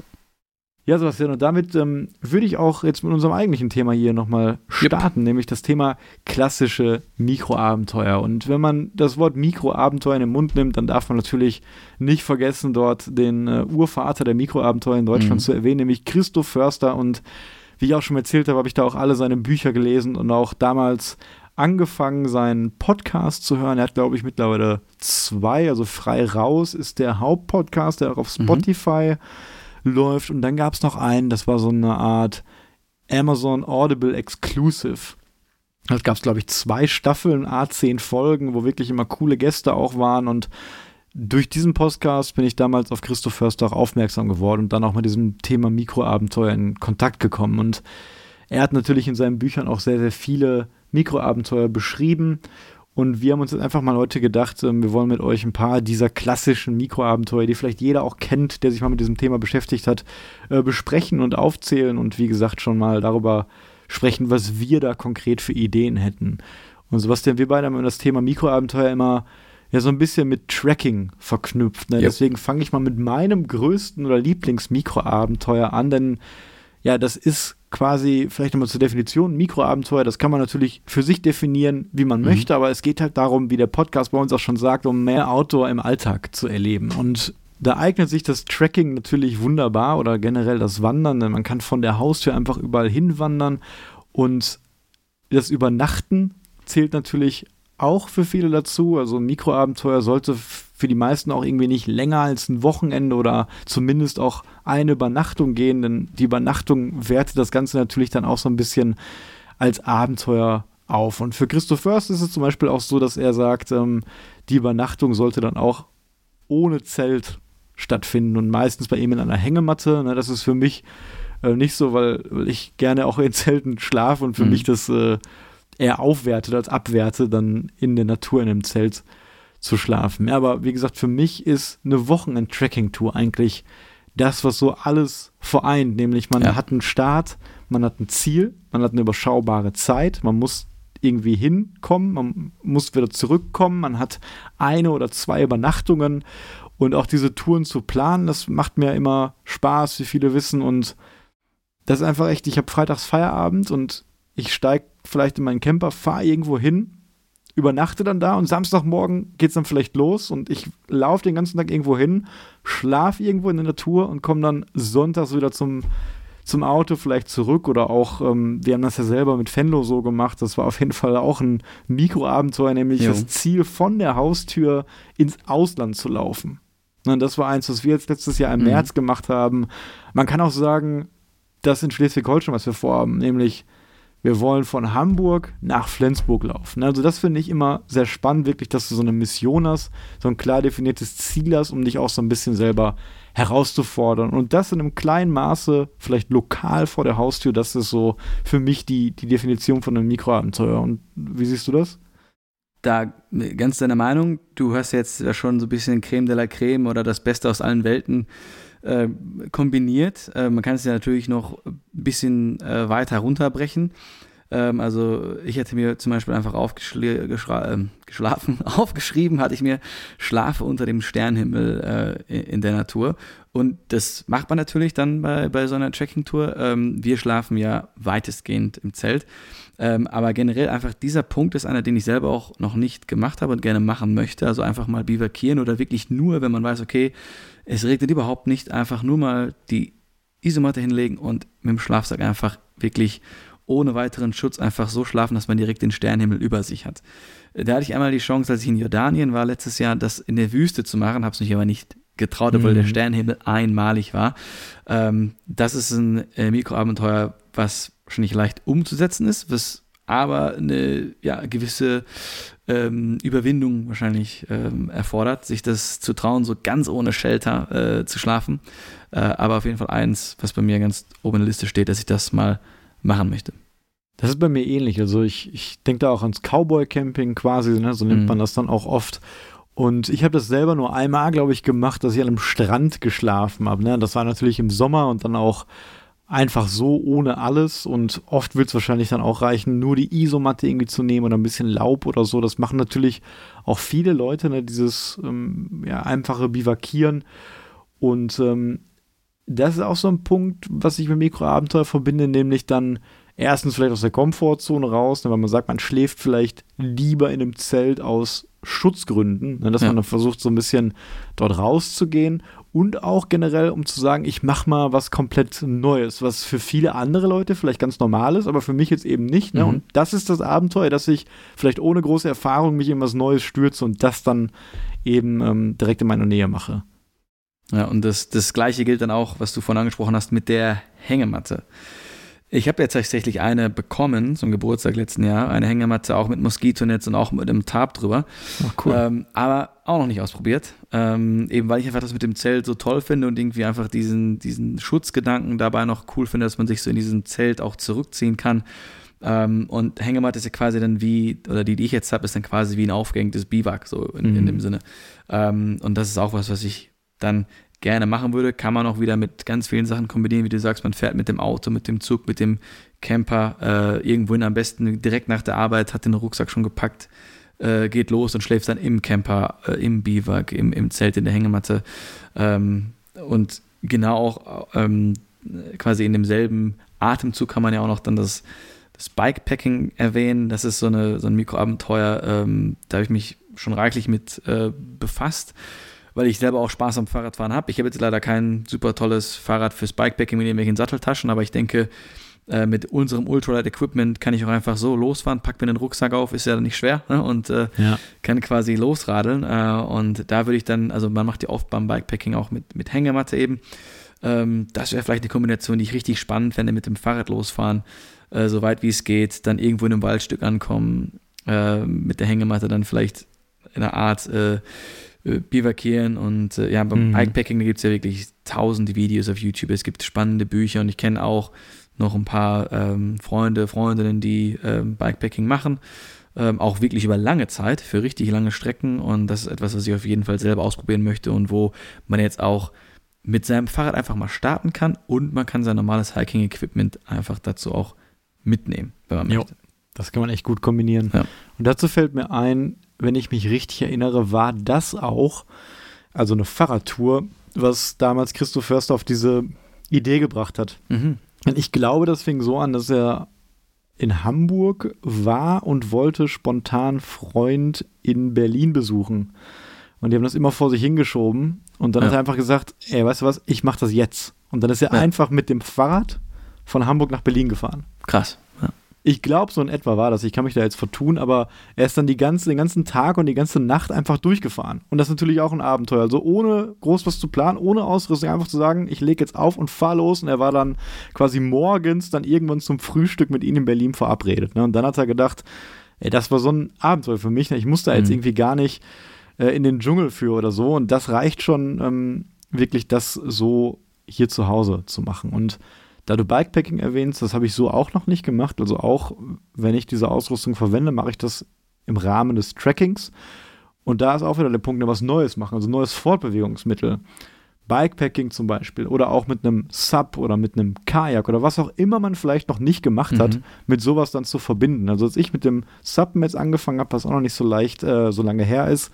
Ja, Sebastian, und damit würde ich auch jetzt mit unserem eigentlichen Thema hier nochmal starten, nämlich das Thema klassische Mikroabenteuer. Und wenn man das Wort Mikroabenteuer in den Mund nimmt, dann darf man natürlich nicht vergessen, dort den Urvater der Mikroabenteuer in Deutschland zu erwähnen, nämlich Christoph Förster. Und wie ich auch schon erzählt habe, habe ich da auch alle seine Bücher gelesen und auch damals angefangen, seinen Podcast zu hören. Er hat, glaube ich, mittlerweile 2, also Frei Raus ist der Hauptpodcast, der auch auf Spotify läuft. Und dann gab es noch einen, das war so eine Art Amazon Audible Exclusive. Da gab es, glaube ich, 2 Staffeln, 10 Folgen, wo wirklich immer coole Gäste auch waren. Und durch diesen Podcast bin ich damals auf Christoph Förster auch aufmerksam geworden und dann auch mit diesem Thema Mikroabenteuer in Kontakt gekommen. Und er hat natürlich in seinen Büchern auch sehr, sehr viele Mikroabenteuer beschrieben. Und wir haben uns jetzt einfach mal heute gedacht, wir wollen mit euch ein paar dieser klassischen Mikroabenteuer, die vielleicht jeder auch kennt, der sich mal mit diesem Thema beschäftigt hat, besprechen und aufzählen und wie gesagt schon mal darüber sprechen, was wir da konkret für Ideen hätten. Und Sebastian, wir beide haben das Thema Mikroabenteuer immer ja so ein bisschen mit Tracking verknüpft. Ne? Deswegen fange ich mal mit meinem größten oder Lieblings-Mikroabenteuer an, denn ja, das ist quasi, vielleicht nochmal zur Definition, Mikroabenteuer, das kann man natürlich für sich definieren, wie man möchte, aber es geht halt darum, wie der Podcast bei uns auch schon sagt, um mehr Outdoor im Alltag zu erleben. Und da eignet sich das Tracking natürlich wunderbar oder generell das Wandern, denn man kann von der Haustür einfach überall hinwandern und das Übernachten zählt natürlich auch für viele dazu. Also ein Mikroabenteuer sollte für die meisten auch irgendwie nicht länger als ein Wochenende oder zumindest auch eine Übernachtung gehen, denn die Übernachtung wertet das Ganze natürlich dann auch so ein bisschen als Abenteuer auf. Und für Christoph Förster ist es zum Beispiel auch so, dass er sagt, die Übernachtung sollte dann auch ohne Zelt stattfinden und meistens bei ihm in einer Hängematte. Ne, das ist für mich nicht so, weil ich gerne auch in Zelten schlafe und für mich das eher aufwertet als abwertet, dann in der Natur in einem Zelt zu schlafen. Ja, aber wie gesagt, für mich ist eine Wochenend-Tracking-Tour eigentlich das, was so alles vereint, nämlich man hat einen Start, man hat ein Ziel, man hat eine überschaubare Zeit, man muss irgendwie hinkommen, man muss wieder zurückkommen, man hat 1 oder 2 Übernachtungen und auch diese Touren zu planen, das macht mir immer Spaß, wie viele wissen, und das ist einfach echt, ich habe freitags Feierabend und ich steige vielleicht in meinen Camper, fahre irgendwo hin, übernachte dann da und Samstagmorgen geht's dann vielleicht los und ich laufe den ganzen Tag irgendwo hin, schlafe irgendwo in der Natur und komme dann sonntags wieder zum Auto vielleicht zurück oder auch, wir haben das ja selber mit Venlo so gemacht, das war auf jeden Fall auch ein Mikroabenteuer, nämlich das Ziel von der Haustür ins Ausland zu laufen. Und das war eins, was wir jetzt letztes Jahr im März gemacht haben. Man kann auch sagen, das in Schleswig-Holstein, was wir vorhaben, nämlich wir wollen von Hamburg nach Flensburg laufen. Also das finde ich immer sehr spannend, wirklich, dass du so eine Mission hast, so ein klar definiertes Ziel hast, um dich auch so ein bisschen selber herauszufordern. Und das in einem kleinen Maße, vielleicht lokal vor der Haustür, das ist so für mich die Definition von einem Mikroabenteuer. Und wie siehst du das? Da ganz deiner Meinung, du hast jetzt schon so ein bisschen Creme de la Creme oder das Beste aus allen Welten kombiniert. Man kann es ja natürlich noch ein bisschen weiter runterbrechen. Also ich hätte mir zum Beispiel einfach aufgeschrieben, hatte ich mir, schlafe unter dem Sternenhimmel in der Natur. Und das macht man natürlich dann bei so einer Trekking-Tour. Wir schlafen ja weitestgehend im Zelt. Aber generell einfach dieser Punkt ist einer, den ich selber auch noch nicht gemacht habe und gerne machen möchte. Also einfach mal bivakieren oder wirklich nur, wenn man weiß, okay, es regnet überhaupt nicht, einfach nur mal die Isomatte hinlegen und mit dem Schlafsack einfach wirklich ohne weiteren Schutz einfach so schlafen, dass man direkt den Sternenhimmel über sich hat. Da hatte ich einmal die Chance, als ich in Jordanien war letztes Jahr, das in der Wüste zu machen, habe es mich aber nicht getraut, obwohl der Sternenhimmel einmalig war. Das ist ein Mikroabenteuer, was wahrscheinlich leicht umzusetzen ist, was aber eine gewisse Überwindung wahrscheinlich erfordert, sich das zu trauen, so ganz ohne Shelter zu schlafen. Aber auf jeden Fall eins, was bei mir ganz oben in der Liste steht, dass ich das mal machen möchte. Das ist bei mir ähnlich. Also ich denke da auch ans Cowboy-Camping quasi, ne? So nennt man das dann auch oft. Und ich habe das selber nur einmal, glaube ich, gemacht, dass ich an einem Strand geschlafen habe. Ne? Das war natürlich im Sommer und dann auch einfach so ohne alles und oft wird es wahrscheinlich dann auch reichen, nur die Isomatte irgendwie zu nehmen oder ein bisschen Laub oder so. Das machen natürlich auch viele Leute, ne, dieses einfache Bivakieren und das ist auch so ein Punkt, was ich mit Mikroabenteuer verbinde, nämlich dann erstens vielleicht aus der Komfortzone raus, ne, weil man sagt, man schläft vielleicht lieber in einem Zelt aus Schutzgründen, ne, dass man dann versucht, so ein bisschen dort rauszugehen und auch generell, um zu sagen, ich mache mal was komplett Neues, was für viele andere Leute vielleicht ganz normal ist, aber für mich jetzt eben nicht. Ne? Und das ist das Abenteuer, dass ich vielleicht ohne große Erfahrung mich in was Neues stürze und das dann eben direkt in meiner Nähe mache. Ja, und das Gleiche gilt dann auch, was du vorhin angesprochen hast, mit der Hängematte. Ich habe jetzt tatsächlich eine bekommen zum Geburtstag letzten Jahr, eine Hängematte auch mit Moskitonetz und auch mit einem Tarp drüber. Ach, cool. Aber auch noch nicht ausprobiert, eben weil ich einfach das mit dem Zelt so toll finde und irgendwie einfach diesen Schutzgedanken dabei noch cool finde, dass man sich so in diesem Zelt auch zurückziehen kann. Und Hängematte ist ja quasi dann die ich jetzt habe, ist dann quasi wie ein aufgehängtes Biwak, so in dem Sinne. Und das ist auch was ich dann gerne machen würde, kann man auch wieder mit ganz vielen Sachen kombinieren, wie du sagst, man fährt mit dem Auto, mit dem Zug, mit dem Camper irgendwohin, am besten direkt nach der Arbeit, hat den Rucksack schon gepackt, geht los und schläft dann im Camper, im Biwak, im Zelt, in der Hängematte und genau auch quasi in demselben Atemzug kann man ja auch noch dann das Bikepacking erwähnen, das ist so ein Mikroabenteuer, da habe ich mich schon reichlich mit befasst, weil ich selber auch Spaß am Fahrradfahren habe. Ich habe jetzt leider kein super tolles Fahrrad fürs Bikepacking mit irgendwelchen Satteltaschen, aber ich denke, mit unserem Ultralight-Equipment kann ich auch einfach so losfahren, pack mir den Rucksack auf, ist ja nicht schwer, ne? Und kann quasi losradeln. Und da würde ich dann, also man macht ja oft beim Bikepacking auch mit Hängematte eben. Das wäre vielleicht eine Kombination, die ich richtig spannend fände, mit dem Fahrrad losfahren, so weit wie es geht, dann irgendwo in einem Waldstück ankommen, mit der Hängematte dann vielleicht in einer Art bivakieren und beim Bikepacking gibt es ja wirklich tausende Videos auf YouTube, es gibt spannende Bücher und ich kenne auch noch ein paar Freunde, Freundinnen, die Bikepacking machen, auch wirklich über lange Zeit, für richtig lange Strecken und das ist etwas, was ich auf jeden Fall selber ausprobieren möchte und wo man jetzt auch mit seinem Fahrrad einfach mal starten kann und man kann sein normales Hiking-Equipment einfach dazu auch mitnehmen, wenn man möchte. Das kann man echt gut kombinieren. Ja. Und dazu fällt mir ein, wenn ich mich richtig erinnere, war das auch, also eine Fahrradtour, was damals Christoph Förster auf diese Idee gebracht hat. Und ich glaube, das fing so an, dass er in Hamburg war und wollte spontan Freund in Berlin besuchen. Und die haben das immer vor sich hingeschoben. Und dann hat er einfach gesagt, ey, weißt du was, ich mach das jetzt. Und dann ist er einfach mit dem Fahrrad von Hamburg nach Berlin gefahren. Krass. Ja. Ich glaube, so in etwa war das. Ich kann mich da jetzt vertun, aber er ist dann den ganzen Tag und die ganze Nacht einfach durchgefahren. Und das ist natürlich auch ein Abenteuer. Also ohne groß was zu planen, ohne Ausrüstung, einfach zu sagen, ich lege jetzt auf und fahr los. Und er war dann quasi morgens dann irgendwann zum Frühstück mit ihm in Berlin verabredet. Ne? Und dann hat er gedacht, ey, das war so ein Abenteuer für mich. Ne? Ich musste jetzt irgendwie gar nicht in den Dschungel für oder so. Und das reicht schon wirklich, das so hier zu Hause zu machen. Und da du Bikepacking erwähnst, das habe ich so auch noch nicht gemacht. Also auch, wenn ich diese Ausrüstung verwende, mache ich das im Rahmen des Trackings. Und da ist auch wieder der Punkt, was Neues machen, also neues Fortbewegungsmittel. Bikepacking zum Beispiel oder auch mit einem Sub oder mit einem Kajak oder was auch immer man vielleicht noch nicht gemacht hat, mit sowas dann zu verbinden. Also als ich mit dem Sub jetzt angefangen habe, was auch noch nicht so leicht, so lange her ist,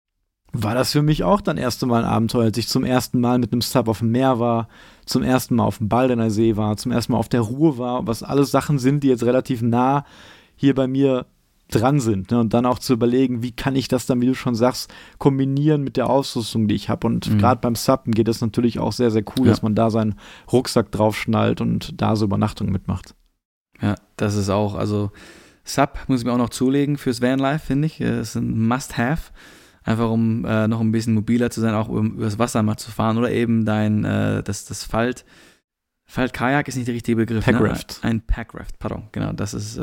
war das für mich auch dann erste Mal ein Abenteuer, als ich zum ersten Mal mit einem Sub auf dem Meer war, zum ersten Mal auf dem Baldener See war, zum ersten Mal auf der Ruhr war, was alles Sachen sind, die jetzt relativ nah hier bei mir dran sind. Ne? Und dann auch zu überlegen, wie kann ich das dann, wie du schon sagst, kombinieren mit der Ausrüstung, die ich habe. Und gerade beim Suppen geht das natürlich auch sehr, sehr cool, dass man da seinen Rucksack draufschnallt und da so Übernachtungen mitmacht. Ja, das ist auch, also Sub muss ich mir auch noch zulegen fürs Vanlife, finde ich. Das ist ein Must-Have. Einfach um noch ein bisschen mobiler zu sein, auch übers Wasser mal zu fahren oder eben das Faltkajak ist nicht der richtige Begriff. Packraft. Ne? Ein Packraft, pardon, genau, das ist,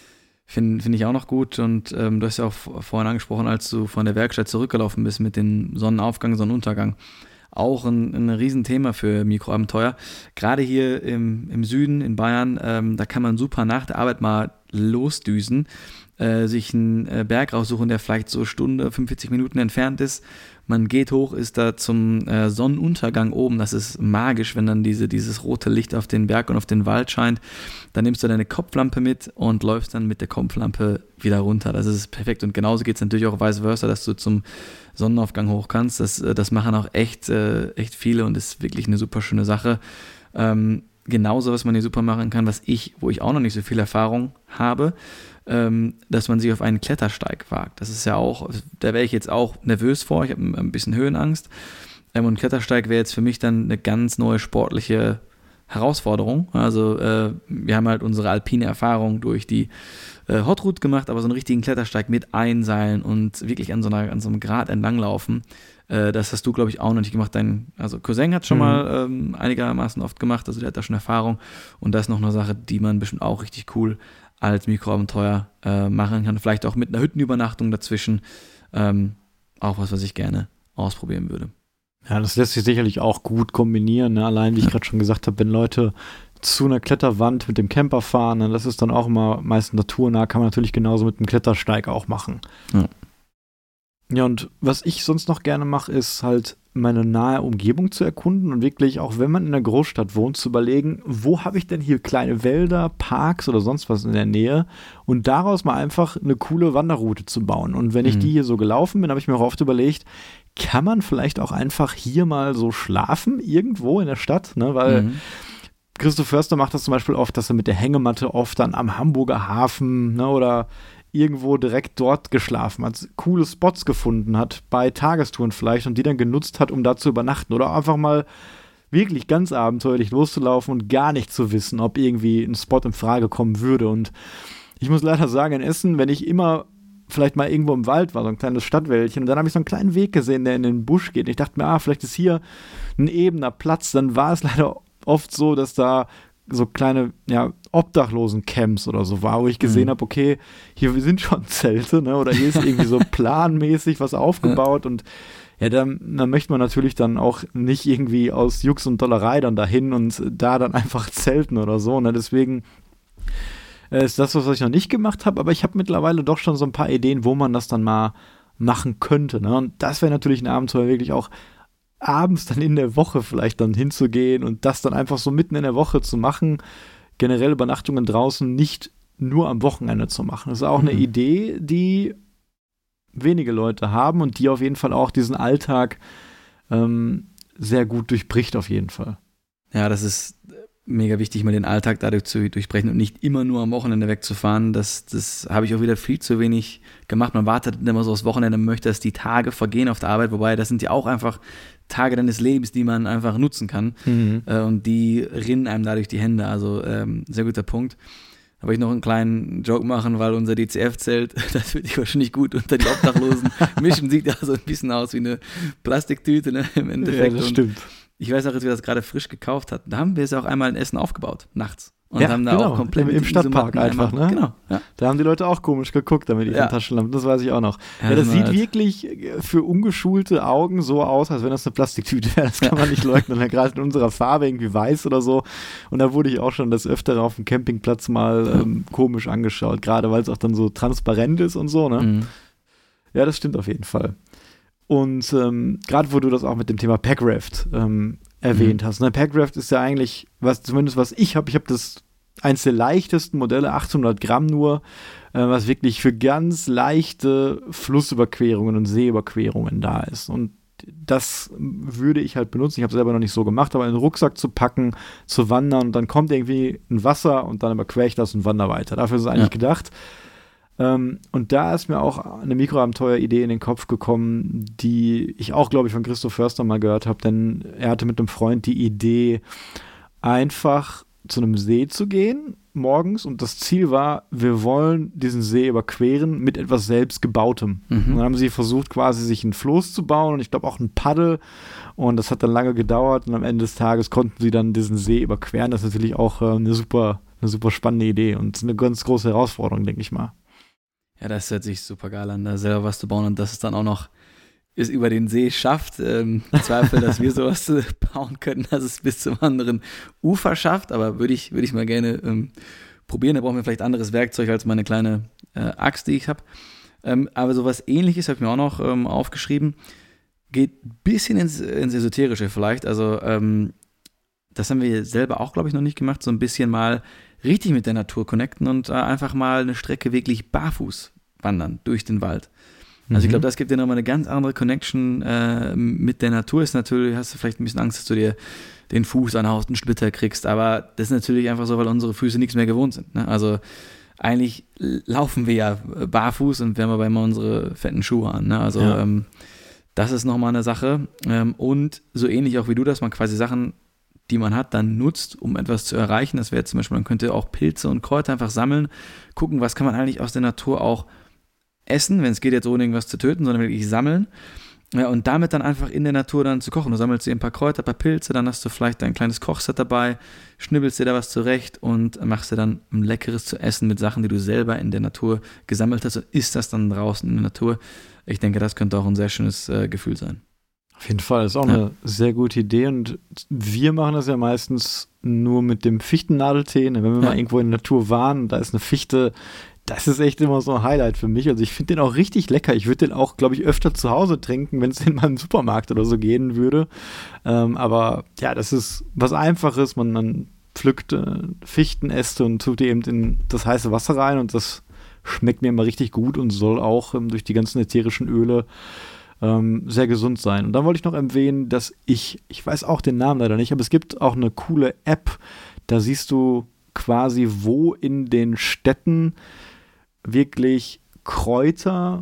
finde ich auch noch gut und du hast ja auch vorhin angesprochen, als du von der Werkstatt zurückgelaufen bist mit dem Sonnenaufgang, Sonnenuntergang, auch ein Riesenthema für Mikroabenteuer. Gerade hier im Süden, in Bayern, da kann man super nach der Arbeit mal losdüsen. sich einen Berg raussuchen, der vielleicht so Stunde, 45 Minuten entfernt ist. Man geht hoch, ist da zum Sonnenuntergang oben. Das ist magisch, wenn dann dieses rote Licht auf den Berg und auf den Wald scheint. Dann nimmst du deine Kopflampe mit und läufst dann mit der Kopflampe wieder runter. Das ist perfekt. Und genauso geht es natürlich auch vice versa, dass du zum Sonnenaufgang hoch kannst. Das machen auch echt viele und ist wirklich eine super schöne Sache. Genauso, was man hier super machen kann, wo ich auch noch nicht so viel Erfahrung habe, dass man sich auf einen Klettersteig wagt. Das ist ja auch, da wäre ich jetzt auch nervös vor, ich habe ein bisschen Höhenangst. Und Klettersteig wäre jetzt für mich dann eine ganz neue sportliche Herausforderung. Also wir haben halt unsere alpine Erfahrung durch die Hot Route gemacht, aber so einen richtigen Klettersteig mit Einseilen und wirklich an so einem Grat entlanglaufen, das hast du, glaube ich, auch noch nicht gemacht. Dein Cousin hat schon mal einigermaßen oft gemacht, also der hat da schon Erfahrung. Und das ist noch eine Sache, die man bestimmt auch richtig cool als Mikroabenteuer machen kann. Vielleicht auch mit einer Hüttenübernachtung dazwischen. Auch was ich gerne ausprobieren würde. Ja, das lässt sich sicherlich auch gut kombinieren. Ne? Allein, wie ich gerade schon gesagt habe, wenn Leute zu einer Kletterwand mit dem Camper fahren, das ist dann auch immer meist naturnah, kann man natürlich genauso mit dem Klettersteig auch machen. Ja, und was ich sonst noch gerne mache, ist halt meine nahe Umgebung zu erkunden und wirklich, auch wenn man in einer Großstadt wohnt, zu überlegen, wo habe ich denn hier kleine Wälder, Parks oder sonst was in der Nähe und daraus mal einfach eine coole Wanderroute zu bauen. Und wenn ich die hier so gelaufen bin, habe ich mir auch oft überlegt, kann man vielleicht auch einfach hier mal so schlafen, irgendwo in der Stadt, ne, weil Christoph Förster macht das zum Beispiel oft, dass er mit der Hängematte oft dann am Hamburger Hafen, ne, oder irgendwo direkt dort geschlafen hat, coole Spots gefunden hat, bei Tagestouren vielleicht und die dann genutzt hat, um da zu übernachten oder einfach mal wirklich ganz abenteuerlich loszulaufen und gar nicht zu wissen, ob irgendwie ein Spot in Frage kommen würde. Und ich muss leider sagen, in Essen, wenn ich immer vielleicht mal irgendwo im Wald war, so ein kleines Stadtwäldchen, und dann habe ich so einen kleinen Weg gesehen, der in den Busch geht und ich dachte mir, vielleicht ist hier ein ebener Platz, dann war es leider oft so, dass da so kleine, Obdachlosen-Camps oder so war, wo ich gesehen habe, okay, hier sind schon Zelte, ne, oder hier ist irgendwie so planmäßig was aufgebaut und ja, dann möchte man natürlich dann auch nicht irgendwie aus Jux und Dollerei dann dahin und da dann einfach zelten oder so, ne, deswegen ist das, was ich noch nicht gemacht habe, aber ich habe mittlerweile doch schon so ein paar Ideen, wo man das dann mal machen könnte, ne, und das wäre natürlich ein Abenteuer, wirklich auch abends dann in der Woche vielleicht dann hinzugehen und das dann einfach so mitten in der Woche zu machen, generell Übernachtungen draußen nicht nur am Wochenende zu machen. Das ist auch eine Idee, die wenige Leute haben und die auf jeden Fall auch diesen Alltag sehr gut durchbricht auf jeden Fall. Ja, das ist mega wichtig, mal den Alltag dadurch zu durchbrechen und nicht immer nur am Wochenende wegzufahren. Das habe ich auch wieder viel zu wenig gemacht. Man wartet immer so aufs Wochenende, man möchte, dass die Tage vergehen auf der Arbeit, wobei das sind ja auch einfach Tage deines Lebens, die man einfach nutzen kann. Und die rinnen einem dadurch die Hände. Also sehr guter Punkt. Da wollte ich noch einen kleinen Joke machen, weil unser DCF-Zelt, das würde ich wahrscheinlich gut unter die Obdachlosen mischen, sieht ja so ein bisschen aus wie eine Plastiktüte, ne, im Endeffekt. Ja, das stimmt. Ich weiß auch, dass wir das gerade frisch gekauft hatten. Da haben wir es auch einmal in Essen aufgebaut, nachts. Und haben da auch komplett im Stadtpark einfach, ne? Genau, ja. Da haben die Leute auch komisch geguckt, damit ihren Taschenlampen, das weiß ich auch noch. Ja, das sieht wirklich für ungeschulte Augen so aus, als wenn das eine Plastiktüte wäre. Das kann man nicht leugnen. Gerade in unserer Farbe irgendwie weiß oder so. Und da wurde ich auch schon das Öfteren auf dem Campingplatz mal komisch angeschaut. Gerade weil es auch dann so transparent ist und so, ne? Ja, das stimmt auf jeden Fall. Und gerade wo du das auch mit dem Thema Packraft erwähnt hast. Ne? Packraft ist ja eigentlich, zumindest was ich habe das eins der leichtesten Modelle, 800 Gramm nur, was wirklich für ganz leichte Flussüberquerungen und Seeüberquerungen da ist. Und das würde ich halt benutzen. Ich habe es selber noch nicht so gemacht, aber in den Rucksack zu packen, zu wandern und dann kommt irgendwie ein Wasser und dann überquere ich das und wandere weiter. Dafür ist es eigentlich gedacht. Und da ist mir auch eine Mikroabenteuer-Idee in den Kopf gekommen, die ich auch, glaube ich, von Christoph Förster mal gehört habe, denn er hatte mit einem Freund die Idee, einfach zu einem See zu gehen morgens und das Ziel war, wir wollen diesen See überqueren mit etwas selbstgebautem. Und dann haben sie versucht, quasi sich ein Floß zu bauen und ich glaube auch ein Paddel und das hat dann lange gedauert und am Ende des Tages konnten sie dann diesen See überqueren. Das ist natürlich auch eine super spannende Idee und eine ganz große Herausforderung, denke ich mal. Ja, das hört sich super geil an, da selber was zu bauen und dass es dann auch noch es über den See schafft. Zweifel, dass wir sowas bauen könnten, dass es bis zum anderen Ufer schafft, aber würde ich mal gerne probieren. Da brauchen wir vielleicht anderes Werkzeug als meine kleine Axt, die ich habe. Aber sowas Ähnliches habe ich mir auch noch aufgeschrieben. Geht ein bisschen ins Esoterische vielleicht. Also das haben wir selber auch, glaube ich, noch nicht gemacht. So ein bisschen mal richtig mit der Natur connecten und einfach mal eine Strecke wirklich barfuß wandern durch den Wald. Also ich glaube, das gibt dir nochmal eine ganz andere Connection mit der Natur. Ist natürlich, hast du vielleicht ein bisschen Angst, dass du dir den Fuß anhaust, einen Splitter kriegst, aber das ist natürlich einfach so, weil unsere Füße nichts mehr gewohnt sind. Ne? Also eigentlich laufen wir ja barfuß und wir haben aber immer unsere fetten Schuhe an. Ne? Also das ist nochmal eine Sache. Und so ähnlich auch wie du das, man quasi Sachen, die man hat, dann nutzt, um etwas zu erreichen. Das wäre zum Beispiel, man könnte auch Pilze und Kräuter einfach sammeln, gucken, was kann man eigentlich aus der Natur auch essen, wenn es geht jetzt ohne irgendwas zu töten, sondern wirklich sammeln. Ja, und damit dann einfach in der Natur dann zu kochen. Du sammelst dir ein paar Kräuter, ein paar Pilze, dann hast du vielleicht dein kleines Kochset dabei, schnibbelst dir da was zurecht und machst dir dann ein leckeres zu essen mit Sachen, die du selber in der Natur gesammelt hast und isst das dann draußen in der Natur. Ich denke, das könnte auch ein sehr schönes Gefühl sein. Auf jeden Fall, das ist auch eine sehr gute Idee und wir machen das ja meistens nur mit dem Fichtennadeltee. Wenn wir mal irgendwo in der Natur waren, da ist eine Fichte, das ist echt immer so ein Highlight für mich. Also ich finde den auch richtig lecker. Ich würde den auch, glaube ich, öfter zu Hause trinken, wenn es in meinem Supermarkt oder so gehen würde. Aber ja, das ist was Einfaches. Man pflückt Fichtenäste und tut die eben in das heiße Wasser rein und das schmeckt mir immer richtig gut und soll auch durch die ganzen ätherischen Öle sehr gesund sein. Und dann wollte ich noch erwähnen, dass ich weiß auch den Namen leider nicht, aber es gibt auch eine coole App, da siehst du quasi, wo in den Städten wirklich Kräuter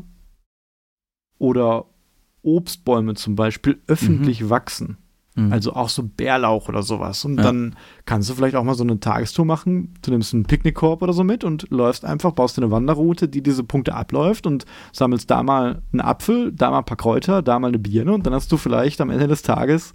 oder Obstbäume zum Beispiel öffentlich wachsen. Also auch so Bärlauch oder sowas. Und dann kannst du vielleicht auch mal so eine Tagestour machen. Du nimmst einen Picknickkorb oder so mit und läufst einfach, baust dir eine Wanderroute, die diese Punkte abläuft und sammelst da mal einen Apfel, da mal ein paar Kräuter, da mal eine Birne und dann hast du vielleicht am Ende des Tages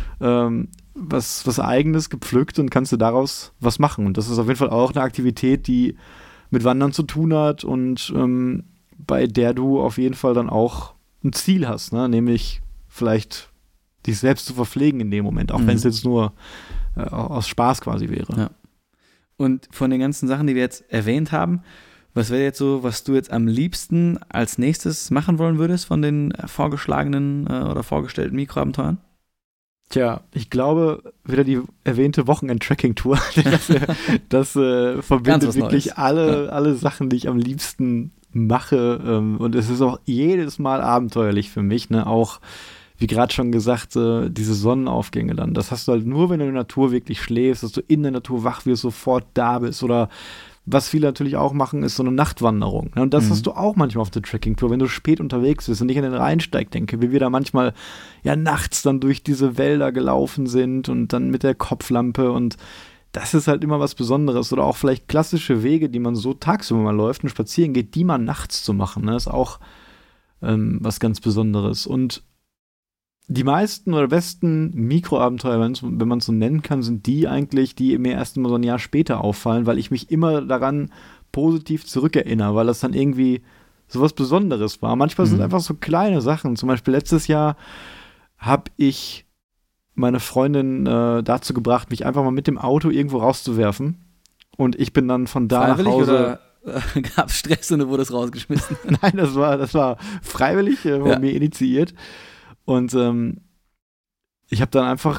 was Eigenes gepflückt und kannst du daraus was machen. Und das ist auf jeden Fall auch eine Aktivität, die mit Wandern zu tun hat und bei der du auf jeden Fall dann auch ein Ziel hast, ne? Nämlich vielleicht dich selbst zu verpflegen in dem Moment, auch wenn es jetzt nur aus Spaß quasi wäre. Ja. Und von den ganzen Sachen, die wir jetzt erwähnt haben, was wäre jetzt so, was du jetzt am liebsten als nächstes machen wollen würdest von den vorgeschlagenen oder vorgestellten Mikroabenteuern? Tja, ich glaube, wieder die erwähnte Wochenend-Tracking-Tour, das verbindet wirklich alle Sachen, die ich am liebsten mache und es ist auch jedes Mal abenteuerlich für mich, ne? Auch wie gerade schon gesagt, diese Sonnenaufgänge dann. Das hast du halt nur, wenn du in der Natur wirklich schläfst, dass du in der Natur wach wirst, sofort da bist. Oder was viele natürlich auch machen, ist so eine Nachtwanderung. Und das hast du auch manchmal auf der Trekking-Tour, wenn du spät unterwegs bist und nicht in den Rheinsteig denke, wie wir da manchmal ja nachts dann durch diese Wälder gelaufen sind und dann mit der Kopflampe und das ist halt immer was Besonderes. Oder auch vielleicht klassische Wege, die man so tagsüber mal läuft und spazieren geht, die mal nachts zu machen. Ne? Ist auch was ganz Besonderes. Und die meisten oder besten Mikroabenteuer, wenn man es so nennen kann, sind die eigentlich, die mir erst mal so ein Jahr später auffallen, weil ich mich immer daran positiv zurückerinnere, weil das dann irgendwie so was Besonderes war. Manchmal sind es einfach so kleine Sachen. Zum Beispiel letztes Jahr habe ich meine Freundin dazu gebracht, mich einfach mal mit dem Auto irgendwo rauszuwerfen. Und ich bin dann von da nach Hause. Oder gab es Stress und du wurdest rausgeschmissen? Nein, das war freiwillig von mir initiiert. Und ich bin einfach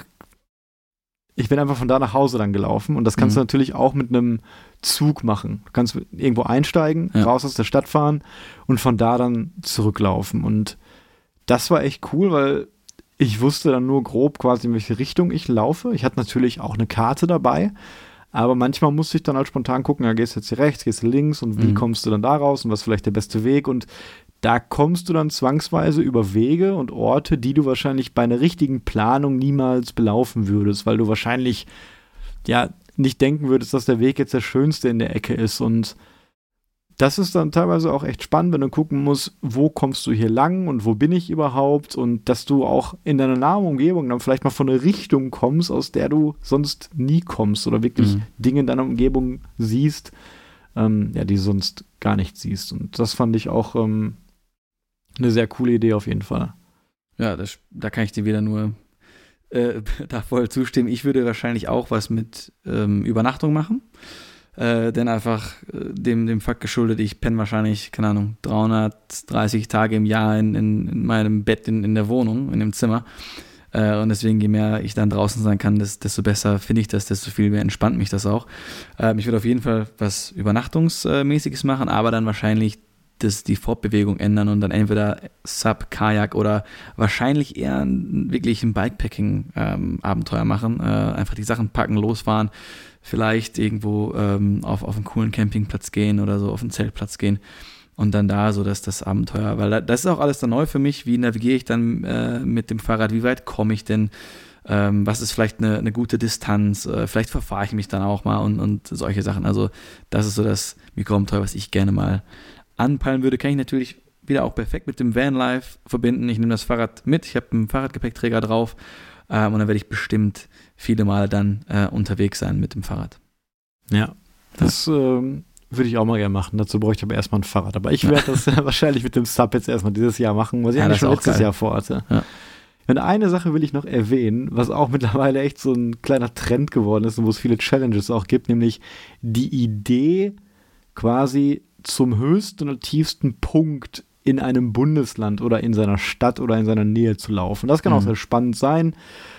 von da nach Hause dann gelaufen und das kannst du natürlich auch mit einem Zug machen. Du kannst irgendwo einsteigen, raus aus der Stadt fahren und von da dann zurücklaufen. Und das war echt cool, weil ich wusste dann nur grob quasi, in welche Richtung ich laufe. Ich hatte natürlich auch eine Karte dabei, aber manchmal musste ich dann halt spontan gucken, ja, gehst du jetzt hier rechts, gehst du links und wie kommst du dann da raus und was ist vielleicht der beste Weg und da kommst du dann zwangsweise über Wege und Orte, die du wahrscheinlich bei einer richtigen Planung niemals belaufen würdest, weil du wahrscheinlich ja nicht denken würdest, dass der Weg jetzt der schönste in der Ecke ist. Und das ist dann teilweise auch echt spannend, wenn du gucken musst, wo kommst du hier lang und wo bin ich überhaupt und dass du auch in deiner nahen Umgebung dann vielleicht mal von einer Richtung kommst, aus der du sonst nie kommst oder wirklich Dinge in deiner Umgebung siehst, die du sonst gar nicht siehst. Und das fand ich auch eine sehr coole Idee auf jeden Fall. Ja, da kann ich dir wieder nur da voll zustimmen. Ich würde wahrscheinlich auch was mit Übernachtung machen. denn einfach dem Fakt geschuldet, ich penne wahrscheinlich, keine Ahnung, 330 Tage im Jahr in meinem Bett in der Wohnung, in dem Zimmer. Und deswegen, je mehr ich dann draußen sein kann, desto besser finde ich das, desto viel mehr entspannt mich das auch. Ich würde auf jeden Fall was Übernachtungsmäßiges machen, aber dann wahrscheinlich die Fortbewegung ändern und dann entweder Sub, Kajak oder wahrscheinlich eher wirklich ein Bikepacking-Abenteuer machen. Einfach die Sachen packen, losfahren, vielleicht irgendwo auf einen coolen Campingplatz gehen oder so, auf einen Zeltplatz gehen und dann da so das Abenteuer. Weil das ist auch alles dann neu für mich. Wie navigiere ich dann mit dem Fahrrad? Wie weit komme ich denn? Was ist vielleicht eine gute Distanz? Vielleicht verfahre ich mich dann auch mal und solche Sachen. Also das ist so das Mikroabenteuer, was ich gerne mal anpeilen würde. Kann ich natürlich wieder auch perfekt mit dem Vanlife verbinden. Ich nehme das Fahrrad mit, ich habe einen Fahrradgepäckträger drauf und dann werde ich bestimmt viele Male dann unterwegs sein mit dem Fahrrad. Ja, das würde ich auch mal gerne machen. Dazu bräuchte ich aber erstmal ein Fahrrad. Aber ich werde das wahrscheinlich mit dem Sub jetzt erstmal dieses Jahr machen, was ich eigentlich schon letztes Jahr vorhatte. Ja. Und eine Sache will ich noch erwähnen, was auch mittlerweile echt so ein kleiner Trend geworden ist und wo es viele Challenges auch gibt, nämlich die Idee, quasi zum höchsten und tiefsten Punkt in einem Bundesland oder in seiner Stadt oder in seiner Nähe zu laufen. Das kann auch sehr spannend sein.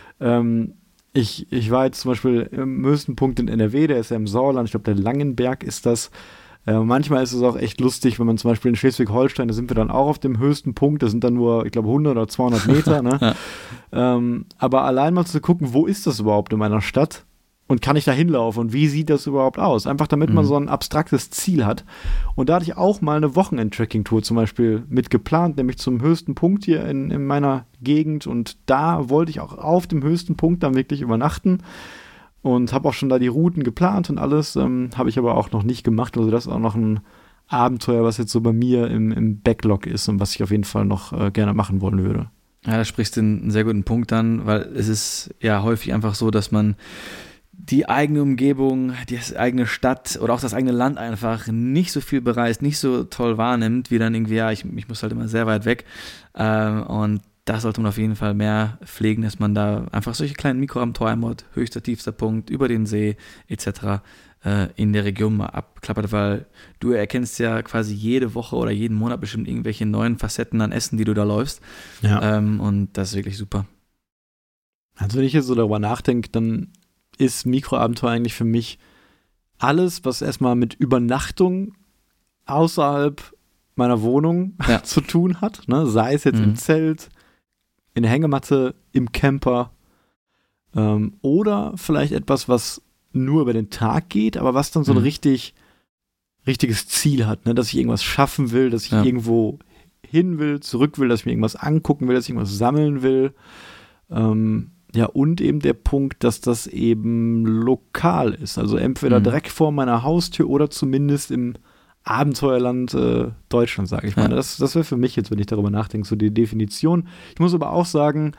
Ich war jetzt zum Beispiel im höchsten Punkt in NRW, der ist ja im Sauerland, ich glaube der Langenberg ist das. Manchmal ist es auch echt lustig, wenn man zum Beispiel in Schleswig-Holstein, da sind wir dann auch auf dem höchsten Punkt, das sind dann nur, ich glaube, 100 oder 200 Meter. Ne? Aber allein mal zu gucken, wo ist das überhaupt in meiner Stadt? Und kann ich da hinlaufen? Und wie sieht das überhaupt aus? Einfach damit man so ein abstraktes Ziel hat. Und da hatte ich auch mal eine Wochenend-Tracking-Tour zum Beispiel mit geplant, nämlich zum höchsten Punkt hier in meiner Gegend. Und da wollte ich auch auf dem höchsten Punkt dann wirklich übernachten. Und habe auch schon da die Routen geplant und alles. Habe ich aber auch noch nicht gemacht. Also das ist auch noch ein Abenteuer, was jetzt so bei mir im Backlog ist und was ich auf jeden Fall noch gerne machen wollen würde. Ja, da sprichst du einen sehr guten Punkt an, weil es ist ja häufig einfach so, dass man die eigene Umgebung, die eigene Stadt oder auch das eigene Land einfach nicht so viel bereist, nicht so toll wahrnimmt, wie dann irgendwie, ja, ich muss halt immer sehr weit weg. Und das sollte man auf jeden Fall mehr pflegen, dass man da einfach solche kleinen Mikroabenteuer macht, höchster, tiefster Punkt, über den See etc. In der Region mal abklappert, weil du erkennst ja quasi jede Woche oder jeden Monat bestimmt irgendwelche neuen Facetten an Essen, die du da läufst. Ja. Und das ist wirklich super. Also wenn ich jetzt so darüber nachdenke, dann ist Mikroabenteuer eigentlich für mich alles, was erstmal mit Übernachtung außerhalb meiner Wohnung zu tun hat. Ne? Sei es jetzt im Zelt, in der Hängematte, im Camper oder vielleicht etwas, was nur über den Tag geht, aber was dann so ein richtiges Ziel hat, ne? Dass ich irgendwas schaffen will, dass ich irgendwo hin will, zurück will, dass ich mir irgendwas angucken will, dass ich irgendwas sammeln will. Ja, und eben der Punkt, dass das eben lokal ist. Also entweder direkt vor meiner Haustür oder zumindest im Abenteuerland Deutschland, sage ich mal. Das wäre für mich jetzt, wenn ich darüber nachdenke, so die Definition. Ich muss aber auch sagen,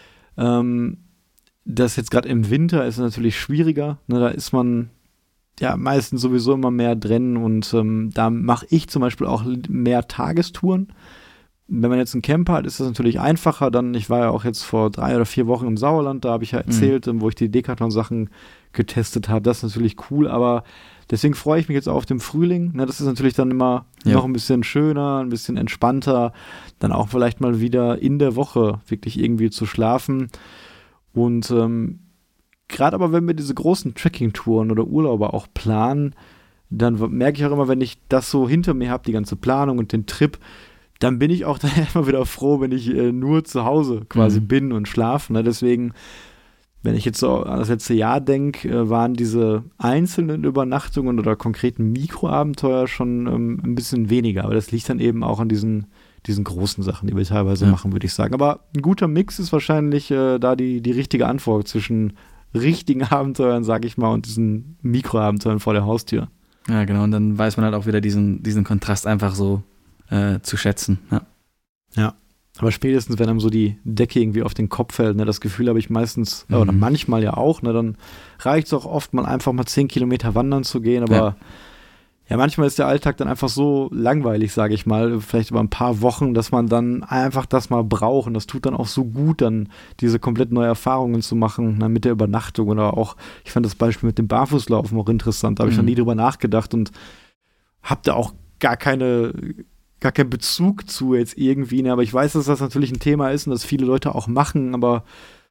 dass jetzt gerade im Winter ist es natürlich schwieriger. Ne, da ist man ja meistens sowieso immer mehr drin und da mache ich zum Beispiel auch mehr Tagestouren. Wenn man jetzt einen Camper hat, ist das natürlich einfacher. Ich war ja auch jetzt vor 3 oder 4 Wochen im Sauerland, da habe ich ja erzählt, wo ich die Decathlon-Sachen getestet habe. Das ist natürlich cool, aber deswegen freue ich mich jetzt auf den Frühling. Ne, das ist natürlich dann immer noch ein bisschen schöner, ein bisschen entspannter. Dann auch vielleicht mal wieder in der Woche wirklich irgendwie zu schlafen. Und gerade aber, wenn wir diese großen Trekking-Touren oder Urlaube auch planen, dann merke ich auch immer, wenn ich das so hinter mir habe, die ganze Planung und den Trip, dann bin ich auch dann immer wieder froh, wenn ich nur zu Hause quasi bin und schlafe. Ne? Deswegen, wenn ich jetzt so an das letzte Jahr denke, waren diese einzelnen Übernachtungen oder konkreten Mikroabenteuer schon ein bisschen weniger. Aber das liegt dann eben auch an diesen großen Sachen, die wir teilweise machen, würde ich sagen. Aber ein guter Mix ist wahrscheinlich da die richtige Antwort zwischen richtigen Abenteuern, sag ich mal, und diesen Mikroabenteuern vor der Haustür. Ja, genau. Und dann weiß man halt auch wieder diesen Kontrast einfach so zu schätzen. Ja. Aber spätestens, wenn einem so die Decke irgendwie auf den Kopf fällt, ne, das Gefühl habe ich meistens, oder manchmal ja auch, ne, dann reicht es auch oft mal einfach mal 10 Kilometer wandern zu gehen, aber ja, manchmal ist der Alltag dann einfach so langweilig, sage ich mal, vielleicht über ein paar Wochen, dass man dann einfach das mal braucht. Und das tut dann auch so gut, dann diese komplett neue Erfahrungen zu machen, dann mit der Übernachtung oder auch, ich fand das Beispiel mit dem Barfußlaufen auch interessant, da habe ich noch nie drüber nachgedacht und habe da auch gar keinen Bezug zu jetzt irgendwie, ne? Aber ich weiß, dass das natürlich ein Thema ist und dass viele Leute auch machen, aber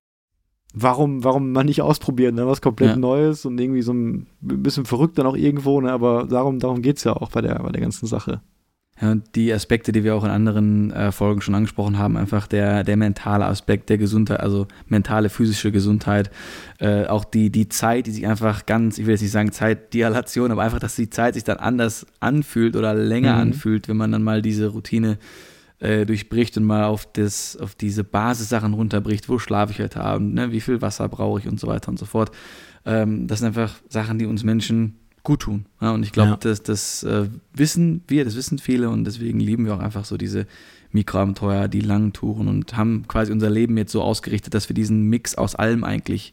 warum mal nicht ausprobieren, ne? Was komplett Neues und irgendwie so ein bisschen verrückt dann auch irgendwo, ne? Aber darum geht es ja auch bei der ganzen Sache. Ja, und die Aspekte, die wir auch in anderen Folgen schon angesprochen haben, einfach der mentale Aspekt der Gesundheit, also mentale, physische Gesundheit, auch die Zeit, die sich einfach ganz, ich will jetzt nicht sagen Zeitdilation, aber einfach, dass die Zeit sich dann anders anfühlt oder länger anfühlt, wenn man dann mal diese Routine durchbricht und mal auf diese Basissachen runterbricht, wo schlafe ich heute Abend, ne? Wie viel Wasser brauche ich und so weiter und so fort. Das sind einfach Sachen, die uns Menschen gut tun. Ja, und ich glaube, das wissen wir, das wissen viele und deswegen lieben wir auch einfach so diese Mikroabenteuer, die langen Touren und haben quasi unser Leben jetzt so ausgerichtet, dass wir diesen Mix aus allem eigentlich